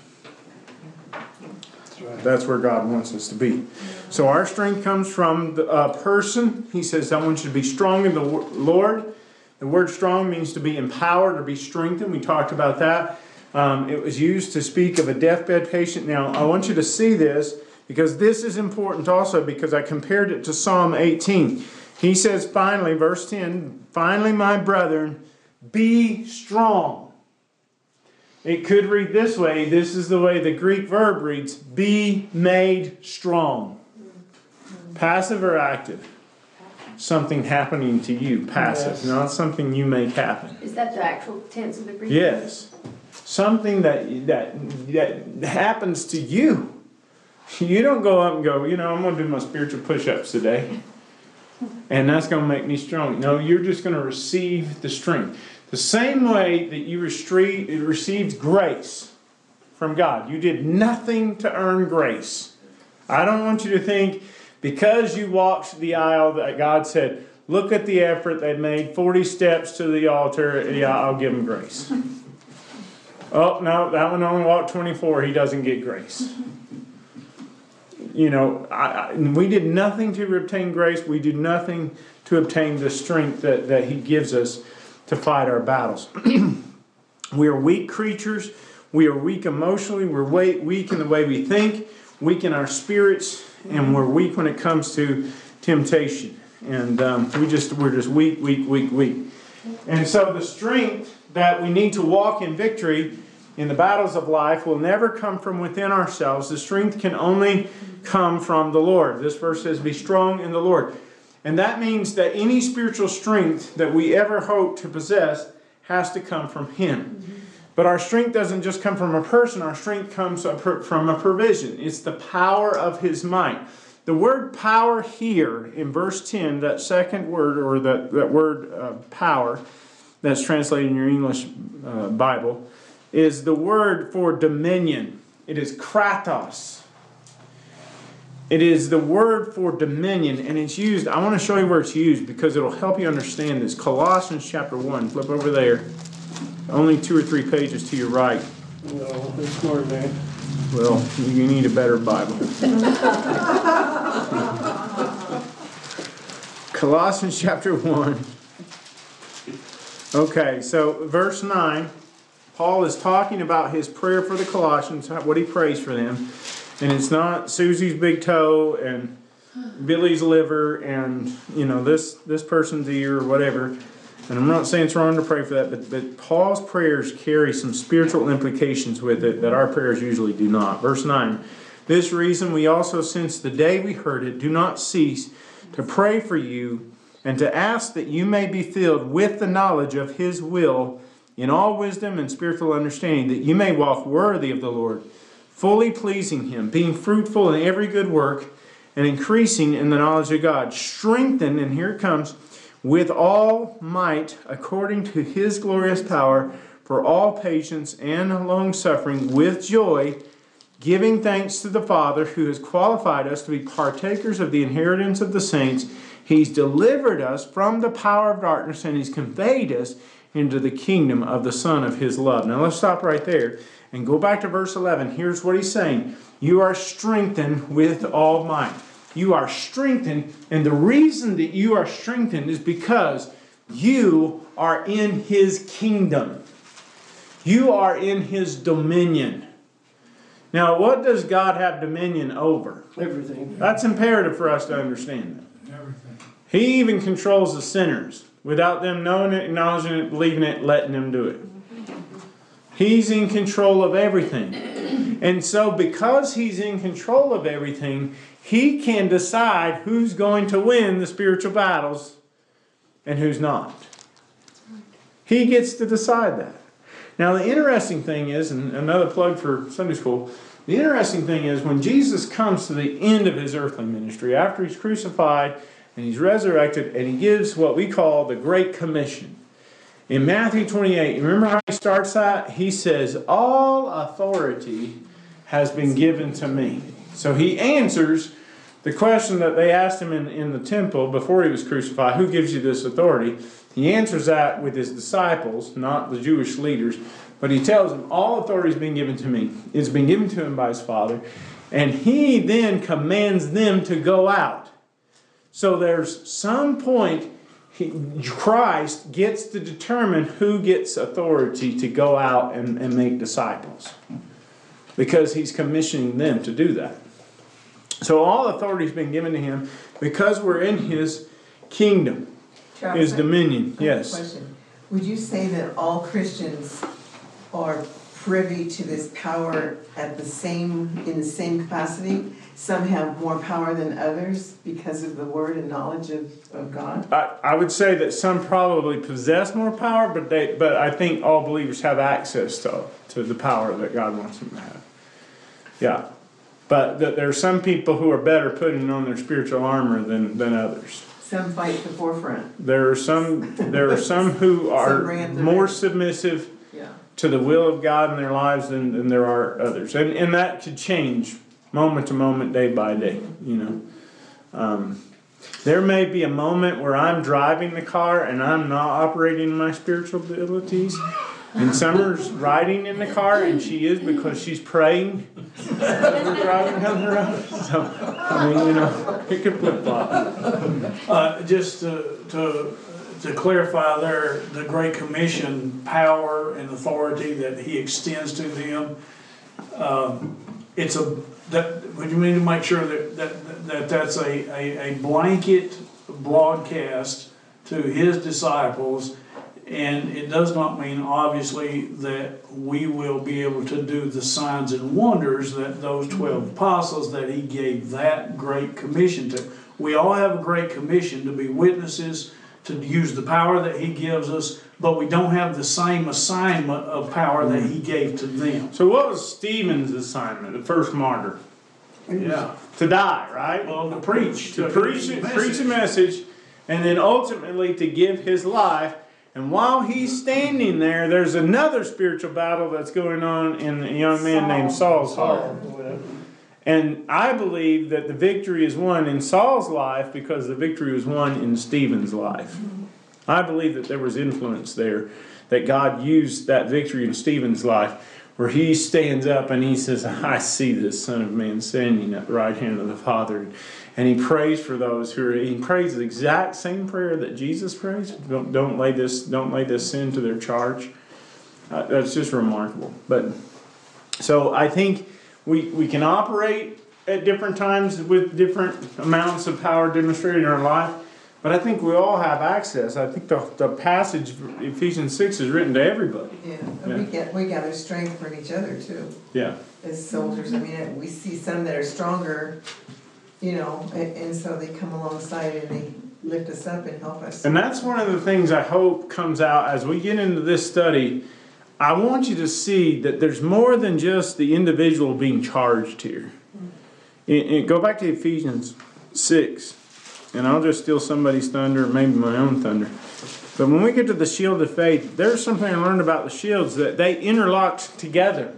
That's where God wants us to be. So our strength comes from the person. He says, I want you to be strong in the Lord. The word strong means to be empowered or be strengthened. We talked about that. It was used to speak of a deathbed patient. Now, I want you to see this because this is important also because I compared it to Psalm 18. He says finally, verse 10, finally, my brethren, be strong. It could read this way. This is the way the Greek verb reads, be made strong. Passive or active? Something happening to you. Passive, not something you make happen. Is that the actual tense of the Greek? Yes. Something that happens to you. You don't go up and go, I'm going to do my spiritual push-ups today. And that's going to make me strong. No, you're just going to receive the strength. The same way that you received grace from God. You did nothing to earn grace. I don't want you to think because you walked the aisle that God said, look at the effort they made, 40 steps to the altar, yeah, I'll give them grace. Oh, no, that one only walked 24, he doesn't get grace. We did nothing to obtain grace. We did nothing to obtain the strength that He gives us to fight our battles. We are weak creatures. We are weak emotionally. We're weak in the way we think, weak in our spirits, and we're weak when it comes to temptation. And we're just weak. And so the strength that we need to walk in victory in the battles of life will never come from within ourselves. The strength can only come from the Lord. This verse says, be strong in the Lord. And that means that any spiritual strength that we ever hope to possess has to come from Him. But our strength doesn't just come from a person. Our strength comes from a provision. It's the power of His might. The word power here in verse 10, that second word, or that word power, that's translated in your English Bible, is the word for dominion. It is kratos. It is the word for dominion, and it's used, I want to show you where it's used because it'll help you understand this. Colossians chapter 1, flip over there. Only 2 or 3 pages to your right. No, it's more than that. Well, you need a better Bible. Colossians chapter 1. Okay, so verse 9, Paul is talking about his prayer for the Colossians, what he prays for them. And it's not Susie's big toe and Billy's liver and, this person's ear or whatever. And I'm not saying it's wrong to pray for that, but Paul's prayers carry some spiritual implications with it that our prayers usually do not. Verse 9, this reason we also, since the day we heard it, do not cease to pray for you and to ask that you may be filled with the knowledge of His will in all wisdom and spiritual understanding, that you may walk worthy of the Lord, fully pleasing Him, being fruitful in every good work, and increasing in the knowledge of God, strengthened, and here it comes, with all might according to His glorious power, for all patience and long-suffering with joy, giving thanks to the Father who has qualified us to be partakers of the inheritance of the saints. He's delivered us from the power of darkness, and He's conveyed us into the kingdom of the Son of His love. Now let's stop right there and go back to verse 11. Here's what he's saying. You are strengthened with all might. You are strengthened, and the reason that you are strengthened is because you are in His kingdom. You are in His dominion. Now, what does God have dominion over? Everything. That's imperative for us to understand that. Everything. He even controls the sinners without them knowing it, acknowledging it, believing it, letting them do it. He's in control of everything. And so because He's in control of everything, He can decide who's going to win the spiritual battles and who's not. He gets to decide that. Now the interesting thing is, and another plug for Sunday school, the interesting thing is when Jesus comes to the end of His earthly ministry, after He's crucified and He's resurrected, and He gives what we call the Great Commission. In Matthew 28, remember how He starts that? He says, all authority has been given to me. So He answers the question that they asked Him in the temple before He was crucified, who gives you this authority? He answers that with his disciples, not the Jewish leaders, but he tells them, all authority has been given to me. It's been given to him by his Father. And he then commands them to go out. So there's some point Christ gets to determine who gets authority to go out and make disciples. Because he's commissioning them to do that. So all authority has been given to him because we're in his kingdom, his dominion. Yes. Question. Would you say that all Christians are privy to this power in the same capacity? Some have more power than others because of the word and knowledge of God? I would say that some probably possess more power, but I think all believers have access to the power that God wants them to have. Yeah. But there are some people who are better putting on their spiritual armor than others. Some fight the forefront. There are some who are more submissive to the will of God in their lives than there are others. And that could change moment to moment, day by day, you know. There may be a moment where I'm driving the car and I'm not operating my spiritual abilities. And Summer's riding in the car, and she is because she's praying as we're driving down the road. So, I mean, you know, it could flip-flop. Just to clarify there, the Great Commission power and authority that he extends to them, we need to make sure that's a blanket broadcast to his disciples. And it does not mean, obviously, that we will be able to do the signs and wonders that those 12 apostles that he gave that great commission to. We all have a great commission to be witnesses, to use the power that he gives us, but we don't have the same assignment of power that he gave to them. So what was Stephen's assignment, the first martyr? Yeah. To die, right? Well, to preach. To preach a message, and then ultimately to give his life. And while he's standing there, there's another spiritual battle that's going on in a young man named Saul's heart. And I believe that the victory is won in Saul's life because the victory was won in Stephen's life. I believe that there was influence there, that God used that victory in Stephen's life, where he stands up and he says, I see this Son of Man standing at the right hand of the Father. And he prays for those he prays the exact same prayer that Jesus prays. Don't lay this sin to their charge. That's just remarkable. But so I think we can operate at different times with different amounts of power demonstrated in our life. But I think we all have access. I think the passage, Ephesians 6, is written to everybody. Yeah, and we gather strength from each other too. Yeah. As soldiers, I mean, we see some that are stronger, you know, and so they come alongside and they lift us up and help us. And that's one of the things I hope comes out as we get into this study. I want you to see that there's more than just the individual being charged here. Go back to Ephesians 6, and I'll just steal somebody's thunder, maybe my own thunder. But when we get to the shield of faith, there's something I learned about the shields, that they interlocked together.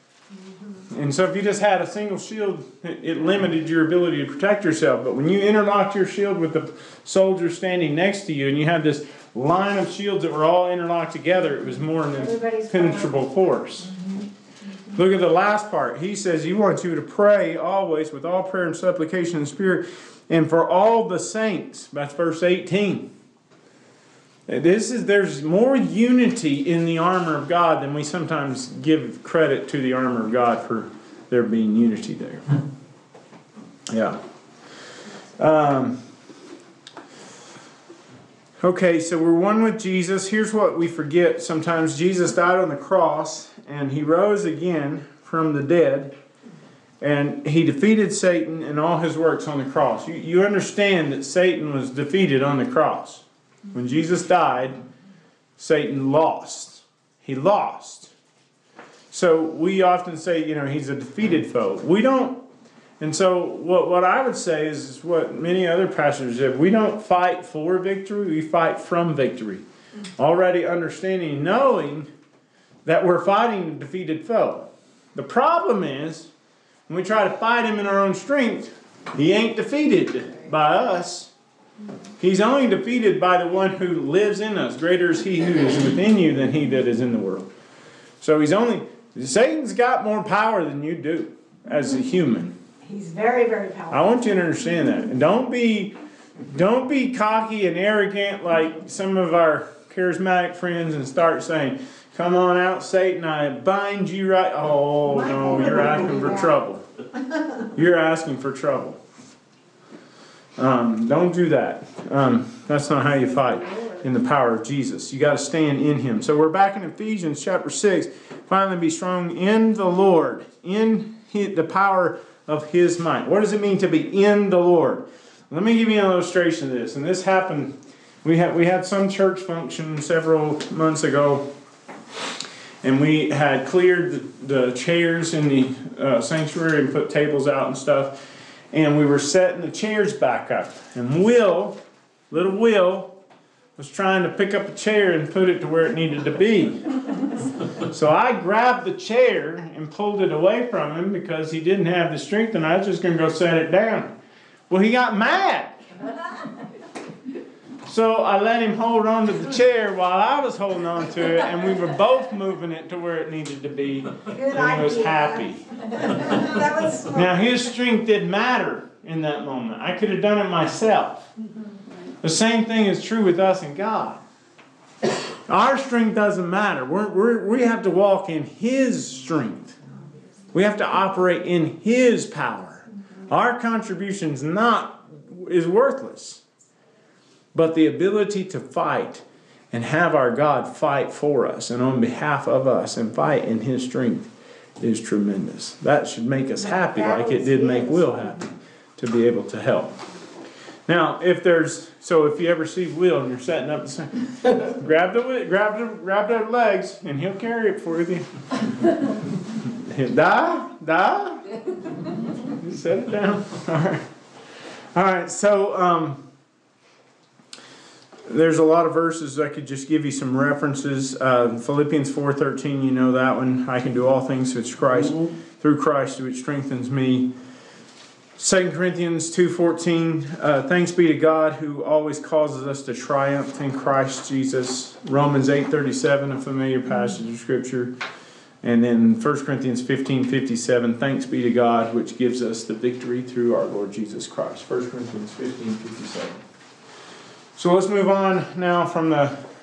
And so if you just had a single shield, it limited your ability to protect yourself. But when you interlocked your shield with the soldier standing next to you, and you had this line of shields that were all interlocked together, it was more than impenetrable force. Look at the last part. He says he wants you to pray always with all prayer and supplication in the Spirit, and for all the saints. That's verse 18. There's more unity in the armor of God than we sometimes give credit to the armor of God for there being unity there. Yeah. Okay, so we're one with Jesus. Here's what we forget sometimes. Jesus died on the cross, and he rose again from the dead, and he defeated Satan and all his works on the cross. You understand that Satan was defeated on the cross. When Jesus died, Satan lost. He lost. So we often say, you know, he's a defeated foe. We don't. And so what I would say is what many other pastors have. We don't fight for victory. We fight from victory. Already understanding, knowing that we're fighting a defeated foe. The problem is, when we try to fight him in our own strength, he ain't defeated by us. He's only defeated by the one who lives in us. Greater is he who is within you than he that is in the world. So Satan's got more power than you do as a human. He's very, very powerful. I want you to understand that. And don't be cocky and arrogant like some of our charismatic friends and start saying, "Come on out, Satan, I bind you right." Oh, no, you're asking for trouble. You're asking for trouble. Don't do that. That's not how you fight in the power of Jesus. You got to stand in Him. So we're back in Ephesians chapter 6. Finally, be strong in the Lord, in the power of His might. What does it mean to be in the Lord? Let me give you an illustration of this. And this happened. We had some church function several months ago, and we had cleared the chairs in the sanctuary and put tables out and stuff. And we were setting the chairs back up. And little Will, was trying to pick up a chair and put it to where it needed to be. So I grabbed the chair and pulled it away from him because he didn't have the strength, and I was just going to go set it down. Well, he got mad. So I let him hold on to the chair while I was holding on to it, and we were both moving it to where it needed to be. Good and he was idea. happy. That was smart. Now, his strength didn't matter in that moment. I could have done it myself. The same thing is true with us and God. Our strength doesn't matter. We have to walk in His strength. We have to operate in His power. Our contribution is worthless. But the ability to fight and have our God fight for us and on behalf of us and fight in His strength is tremendous. That should make us happy like it did make Will happy to be able to help. Now, if you ever see Will and you're setting up, grab their legs and he'll carry it for you. Da. Set it down. All right. So there's a lot of verses. I could just give you some references. Philippians 4:13, you know that one. I can do all things through Christ, which strengthens me. 2 Corinthians 2:14, thanks be to God who always causes us to triumph in Christ Jesus. Romans 8:37, a familiar passage of Scripture. And then 1 Corinthians 15:57, thanks be to God which gives us the victory through our Lord Jesus Christ. 1 Corinthians 15:57. So let's move on now from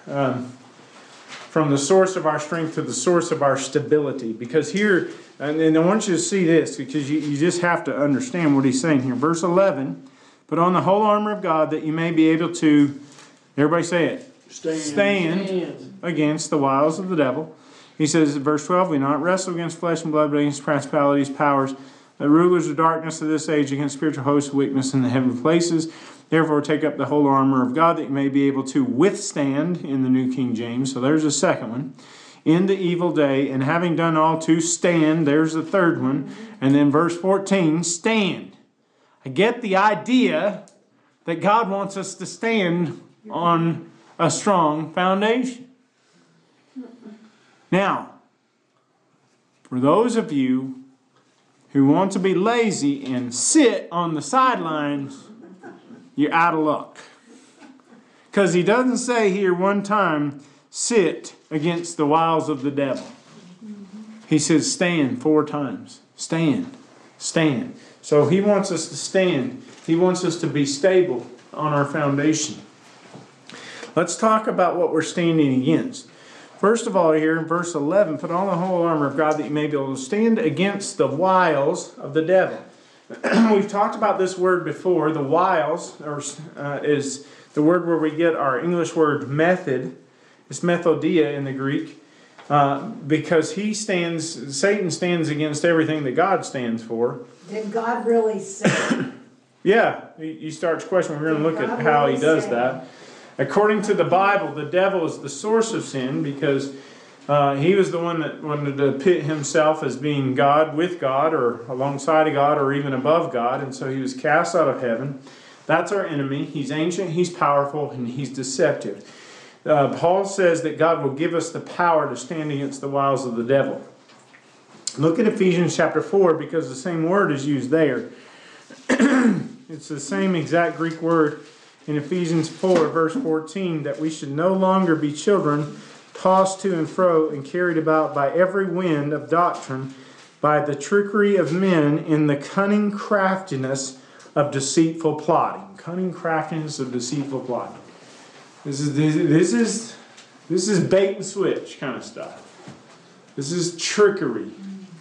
the source of our strength to the source of our stability. Because here, and I want you to see this, because you just have to understand what he's saying here. Verse 11, put on the whole armor of God that you may be able to, everybody say it, stand against the wiles of the devil. He says in verse 12, we not wrestle against flesh and blood, but against principalities, powers, the rulers of darkness of this age, against spiritual hosts of weakness in the heavenly places. Therefore take up the whole armor of God that you may be able to withstand, in the New King James. So there's a second one. In the evil day, and having done all to stand, there's the third one. And then verse 14, stand. I get the idea that God wants us to stand on a strong foundation. Now, for those of you who want to be lazy and sit on the sidelines, you're out of luck. Because he doesn't say here one time, sit against the wiles of the devil. He says stand 4 times. Stand. Stand. So he wants us to stand. He wants us to be stable on our foundation. Let's talk about what we're standing against. First of all here in verse 11, put on the whole armor of God that you may be able to stand against the wiles of the devil. We've talked about this word before. The wiles is the word where we get our English word method. It's methodia in the Greek. Because Satan stands against everything that God stands for. Did God really say? Yeah, he starts questioning. We're going to look at how he does that. According to the Bible, the devil is the source of sin because he was the one that wanted to pit himself as being God with God or alongside of God or even above God. And so he was cast out of heaven. That's our enemy. He's ancient, he's powerful, and he's deceptive. Paul says that God will give us the power to stand against the wiles of the devil. Look at Ephesians chapter 4 because the same word is used there. It's the same exact Greek word in Ephesians 4, verse 14, that we should no longer be children, tossed to and fro and carried about by every wind of doctrine, by the trickery of men in the cunning craftiness of deceitful plotting. Cunning craftiness of deceitful plotting. This is bait and switch kind of stuff. This is trickery.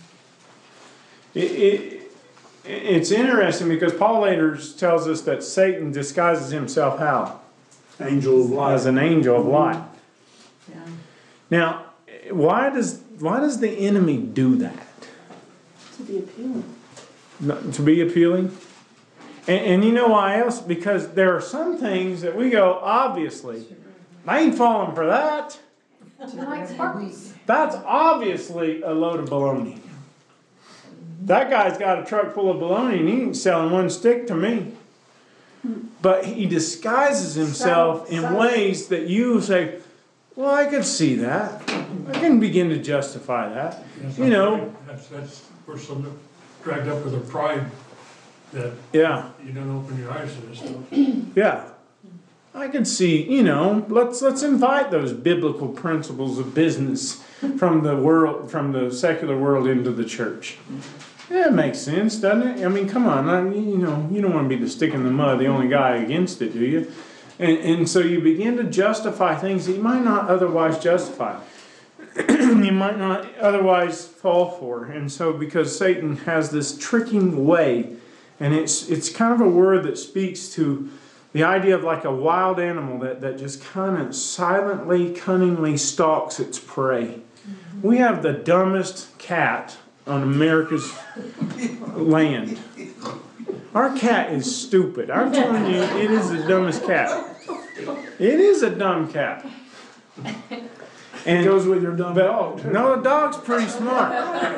It's interesting because Paul later tells us that Satan disguises himself how? Angel of light. As an angel of light. Yeah. Now, why does the enemy do that? To be appealing. To be appealing? And you know why else? Because there are some things that we go, obviously, I ain't falling for that. Like sparkles. That's obviously a load of baloney. That guy's got a truck full of baloney and he ain't selling one stick to me. But he disguises himself in ways that you say, well, I could see that. I can begin to justify that. You know. That's where some dragged up with their pride that Yeah. you don't open your eyes to this stuff. Yeah. I could see, you know, let's invite those biblical principles of business from the world, from the secular world into the church. Yeah, it makes sense, doesn't it? I mean, come on, you know, you don't want to be the stick in the mud, the only guy against it, do you? And so you begin to justify things that you might not otherwise justify. You might not otherwise fall for. And so because Satan has this tricking way, and it's kind of a word that speaks to the idea of like a wild animal that just kind of silently, cunningly stalks its prey. We have the dumbest cat on America's land. Our cat is stupid. I'm telling you, it is the dumbest cat. It is a dumb cat. And It goes with your dumb dog. too. no, the dog's pretty smart.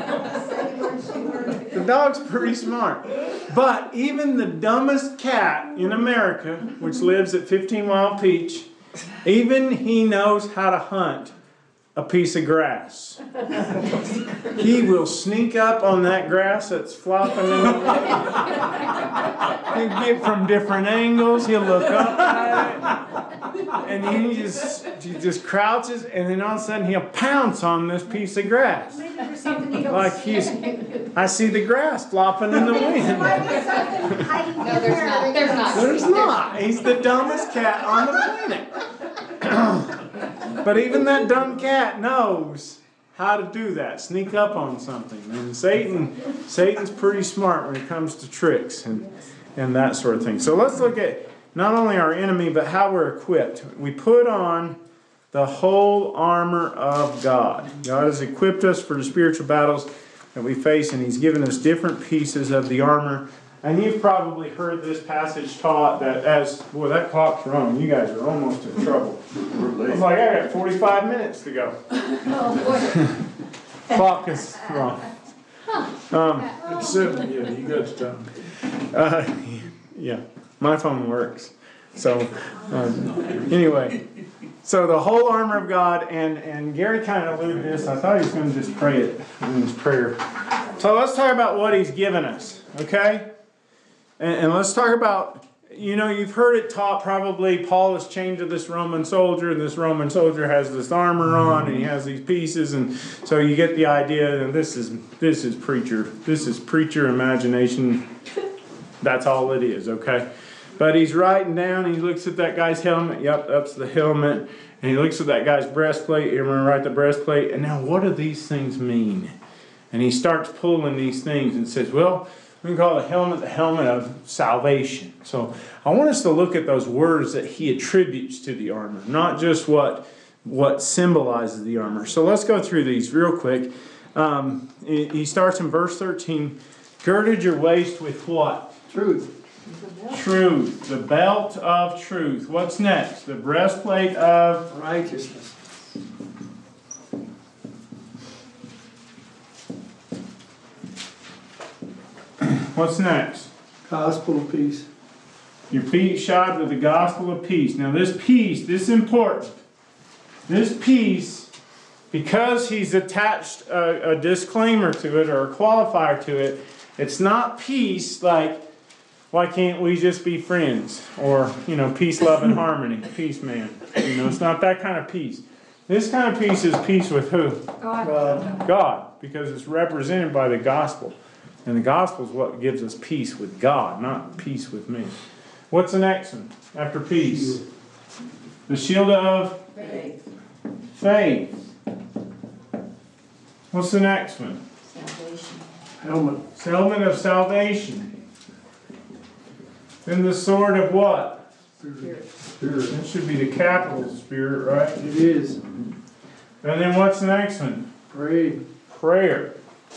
The dog's pretty smart. But even the dumbest cat in America, which lives at 15 Wild Peach, even he knows how to hunt a piece of grass. He will sneak up on that grass that's flopping in the wind. He'll get from different angles. He'll look up at it. And he just crouches, and then all of a sudden he'll pounce on this piece of grass. Maybe there's something you don't Like see. I see the grass flopping in the There wind. might be something hiding in No, there's not. There's not. There's not. He's the dumbest cat on the planet. But even that dumb cat knows how to do that. Sneak up on something. And Satan's pretty smart when it comes to tricks and that sort of thing. So let's look at not only our enemy, but how we're equipped. We put on the whole armor of God. God has equipped us for the spiritual battles that we face, and He's given us different pieces of the armor. And you've probably heard this passage taught that boy, that clock's wrong. You guys are almost in trouble. I was like, I got 45 minutes to go. Oh, boy. Clock is wrong. It's 7, yeah, you got the time. Yeah, my phone works. So, anyway. So the whole armor of God, and Gary kind of alluded to this. I thought he was going to just pray it in his prayer. So let's talk about what He's given us, okay? And let's talk about, you know, you've heard it taught probably, Paul is chained to this Roman soldier, and this Roman soldier has this armor on, and he has these pieces, and so you get the idea, and this is preacher imagination. That's all it is, okay? But he's writing down, and he looks at that guy's helmet. Yep, that's the helmet. And he looks at that guy's breastplate. You're going to write the breastplate. And now what do these things mean? And he starts pulling these things and says, well, we can call the helmet of salvation. So I want us to look at those words that he attributes to the armor, not just what symbolizes the armor. So let's go through these real quick. He starts in verse 13. Girded your waist with what? Truth. Truth. The belt of truth. What's next? The breastplate of Righteousness. what's next? Gospel of peace. Your feet shod with the gospel of peace. Now this peace, this is important. This peace, because he's attached a disclaimer to it or a qualifier to it, it's not peace like Why can't we just be friends? Or, peace, love, and harmony. Peace, man. It's not that kind of peace. This kind of peace is peace with who? God. Because it's represented by the gospel. And the gospel is what gives us peace with God, not peace with me. What's the next one after peace? The shield of faith. What's the next one? Helmet. Helmet of salvation. Then the sword of what? Spirit. It should be the capital spirit, right? It is. And then what's the next one? Pray. Prayer.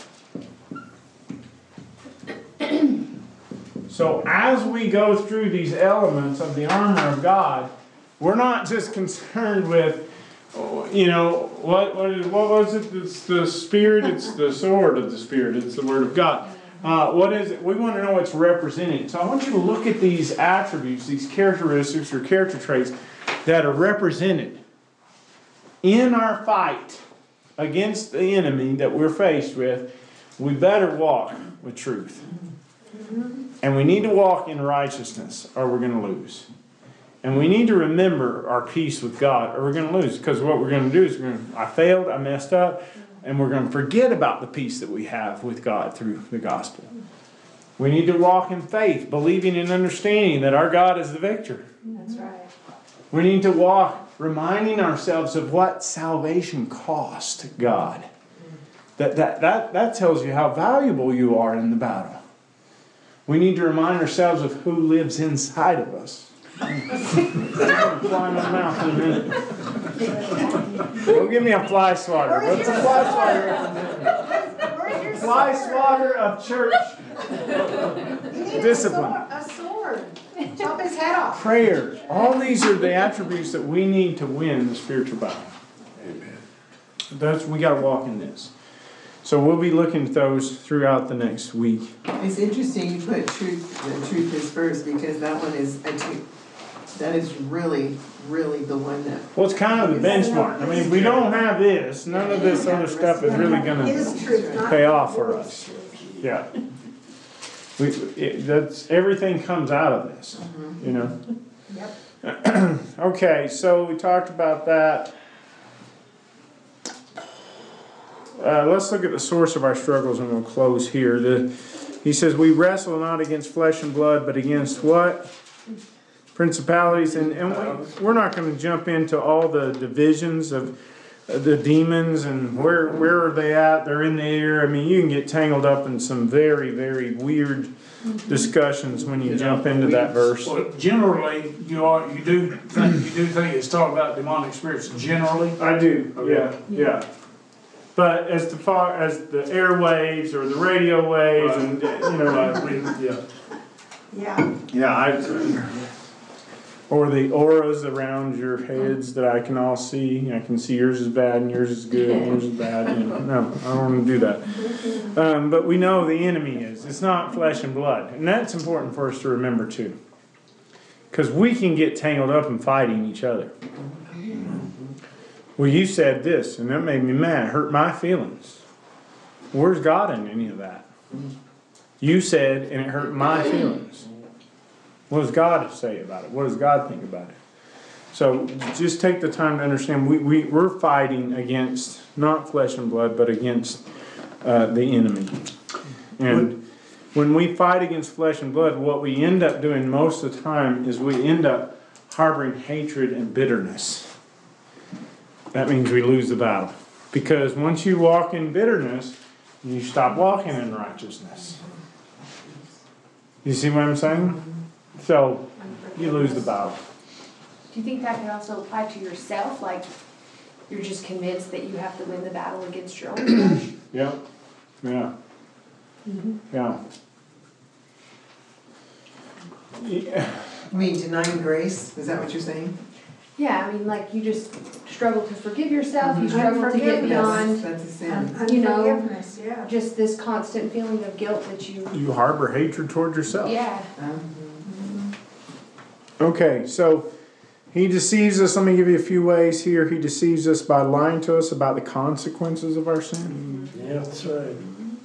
So as we go through these elements of the armor of God, we're not just concerned with, what was it? It's the Spirit, it's the sword of the Spirit, it's the Word of God. What is it? We want to know what's represented. So I want you to look at these attributes, these characteristics or character traits that are represented in our fight against the enemy that we're faced with. We better walk with truth. And we need to walk in righteousness or we're going to lose. And we need to remember our peace with God or we're going to lose. Because what we're going to do is I failed, I messed up, and we're going to forget about the peace that we have with God through the gospel. We need to walk in faith, believing and understanding that our God is the victor. That's right. We need to walk reminding ourselves of what salvation cost God. That tells you how valuable you are in the battle. We need to remind ourselves of who lives inside of us. I'm going to fly my mouth in a minute. Don't give me a fly swatter. What's a fly swatter? Fly swatter of church discipline. A sword. Chop his head off. Prayer. All these are the attributes that we need to win the spiritual battle. Amen. We got to walk in this. So we'll be looking at those throughout the next week. It's interesting you put truth is first because that one is, I think, that is really, really the one that. Well, it's kind of the benchmark. I mean, if we don't have this, none of this other stuff is really going to pay off for us. Yeah. Everything comes out of this, Yep. Okay, so we talked about that. Let's look at the source of our struggles and we'll close here. He says, we wrestle not against flesh and blood, but against what? Principalities. And we're not going to jump into all the divisions of the demons and where are they at? They're in the air. I mean, you can get tangled up in some very, very weird discussions when you jump into that verse. Well, generally, you do think it's talking about demonic spirits. Generally, I do. Okay. Yeah. But as far as the airwaves or the radio waves, and or the auras around your heads that I can all see. I can see yours is bad and yours is good and yours is bad. No, I don't want to do that. But we know the enemy is. It's not flesh and blood. And that's important for us to remember too. Because we can get tangled up in fighting each other. Well, you said this, and that made me mad. It hurt my feelings. Where's God in any of that? You said, and it hurt my feelings. What does God say about it? What does God think about it? So just take the time to understand we're fighting against not flesh and blood, but against the enemy. And when we fight against flesh and blood, what we end up doing most of the time is we end up harboring hatred and bitterness. That means we lose the battle. Because once you walk in bitterness, you stop walking in righteousness. You see what I'm saying? So, you lose the battle. Do you think that could also apply to yourself? Like, you're just convinced that you have to win the battle against your own flesh? Yeah. Yeah. You mean denying grace? Is that what you're saying? Yeah, I mean, like, you just struggle to forgive yourself, you struggle to get beyond, That's a sin. Unforgiveness, yeah. just this constant feeling of guilt that You harbor hatred toward yourself. yeah. Okay, so he deceives us. Let me give you a few ways here. He deceives us by lying to us about the consequences of our sin. yeah, that's right.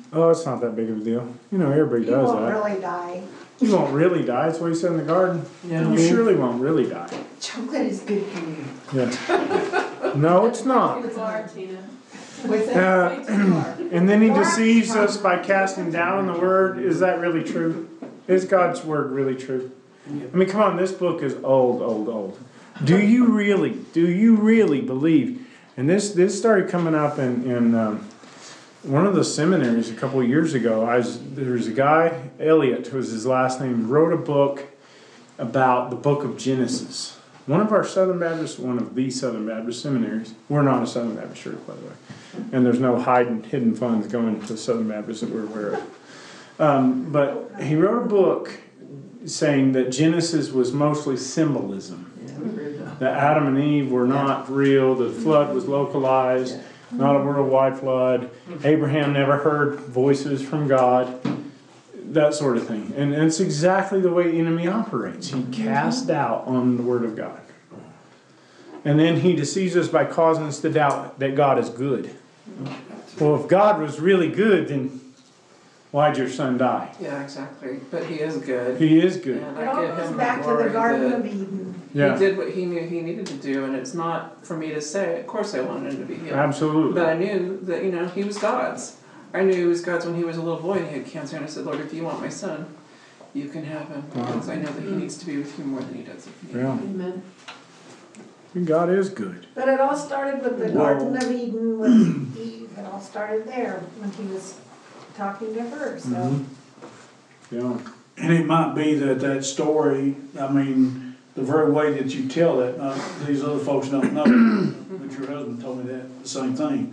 Oh, it's not that big of a deal. You know, everybody You does won't that. really die. You won't really die. That's what he said in the garden. Yeah. You surely won't really die. Chocolate is good for you. Yeah. No, it's not. It's hard, Tina. What's that? And then he deceives us by casting doubt on the word. Is that really true? Is God's word really true? I mean, come on, this book is old, old, old. Do you really believe? And this started coming up in one of the seminaries a couple of years ago. There was a guy, Elliot was his last name, wrote a book about the book of Genesis. One of the Southern Baptist seminaries. We're not a Southern Baptist church, by the way. And there's no hidden funds going to Southern Baptist that we're aware of. But he wrote a book saying that Genesis was mostly symbolism. That Adam and Eve were not real, the flood was localized, not a worldwide flood. Abraham never heard voices from God, that sort of thing. And it's exactly the way the enemy operates. He casts doubt on the Word of God. And then he deceives us by causing us to doubt that God is good. Well, if God was really good, then why'd your son die? Yeah, exactly. But he is good. He is good. And It I all give goes him back to glory the Garden that of Eden. Yeah, he did what he knew he needed to do, and it's not for me to say. Of course I wanted him to be healed. absolutely. But I knew that, he was God's. I knew he was God's when he was a little boy and he had cancer, and I said, Lord, if you want my son, you can have him. Because I know that he needs to be with you more than he does if you need Yeah. him. Amen. God is good. But it all started with the Garden of Eden with Eve. It all started there when he was talking to her, so. Mhm. Yeah. And it might be that story, I mean, the very way that you tell that, these other folks don't know, but your husband told me that, the same thing.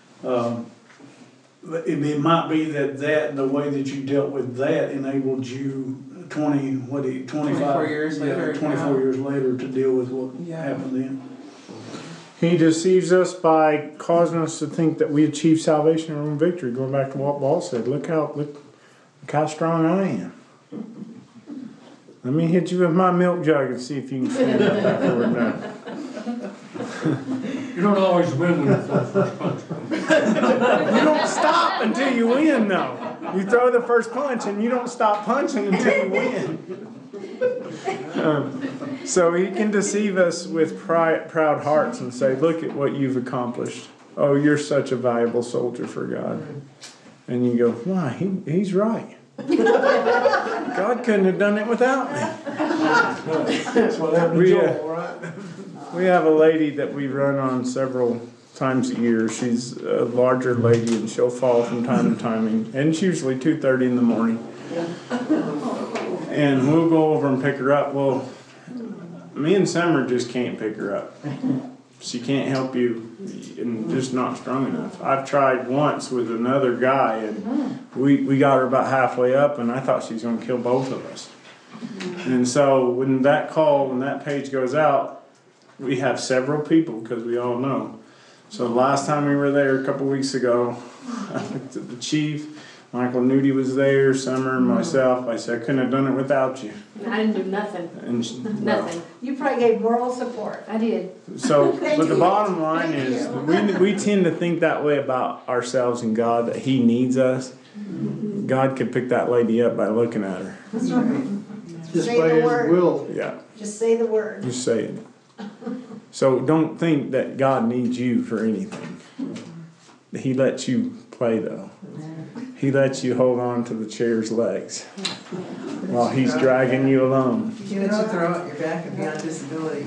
It might be that the way that you dealt with that enabled you 25 24 years later, 24 years later to deal with what Yeah. happened then. He deceives us by causing us to think that we achieve salvation or own victory. Going back to what Paul said, look how strong I am. Let me hit you with my milk jug and see if you can stand up afterward now. You don't always win when you throw the first punch. You don't stop until you win, though. You throw the first punch and you don't stop punching until you win. So he can deceive us with proud hearts and say, look at what you've accomplished. Oh, you're such a valuable soldier for God. And you go, why? He's right. God couldn't have done it without me. That's what happened to Joel, right? We have a lady that we run on several times a year. She's a larger lady and she'll fall from time to time. And it's usually 2:30 in the morning. And we'll go over and pick her up. Well, me and Summer just can't pick her up. She can't help you and just not strong enough. I've tried once with another guy and we got her about halfway up and I thought she was going to kill both of us. And so when that page goes out, we have several people because we all know. So the last time we were there a couple weeks ago, I looked at the chief, Michael Nudie was there, Summer and myself. I said, I couldn't have done it without you. I didn't do nothing. And Nothing. You probably gave moral support. I did. So, Thank but the you. bottom line Thank is, you. we tend to think that way about ourselves and God, that He needs us. God could pick that lady up by looking at her. That's right. Just Say by the his word. will. Yeah, Just say the word. just say it. So don't think that God needs you for anything. He lets you play though. He lets you hold on to the chair's legs while He's dragging you along. He lets you throw out your back and be on disability.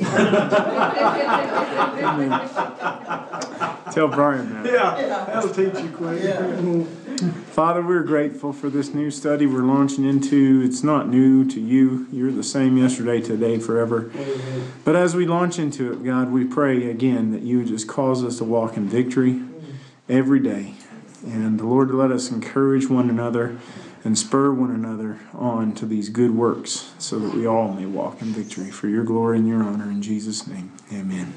Tell Brian that. Yeah, that'll teach you quick. Father, we're grateful for this new study we're launching into. It's not new to you. You're the same yesterday, today, forever. But as we launch into it, God, we pray again that you would just cause us to walk in victory every day. And the Lord, let us encourage one another and spur one another on to these good works so that we all may walk in victory. For your glory and your honor, in Jesus' name, amen.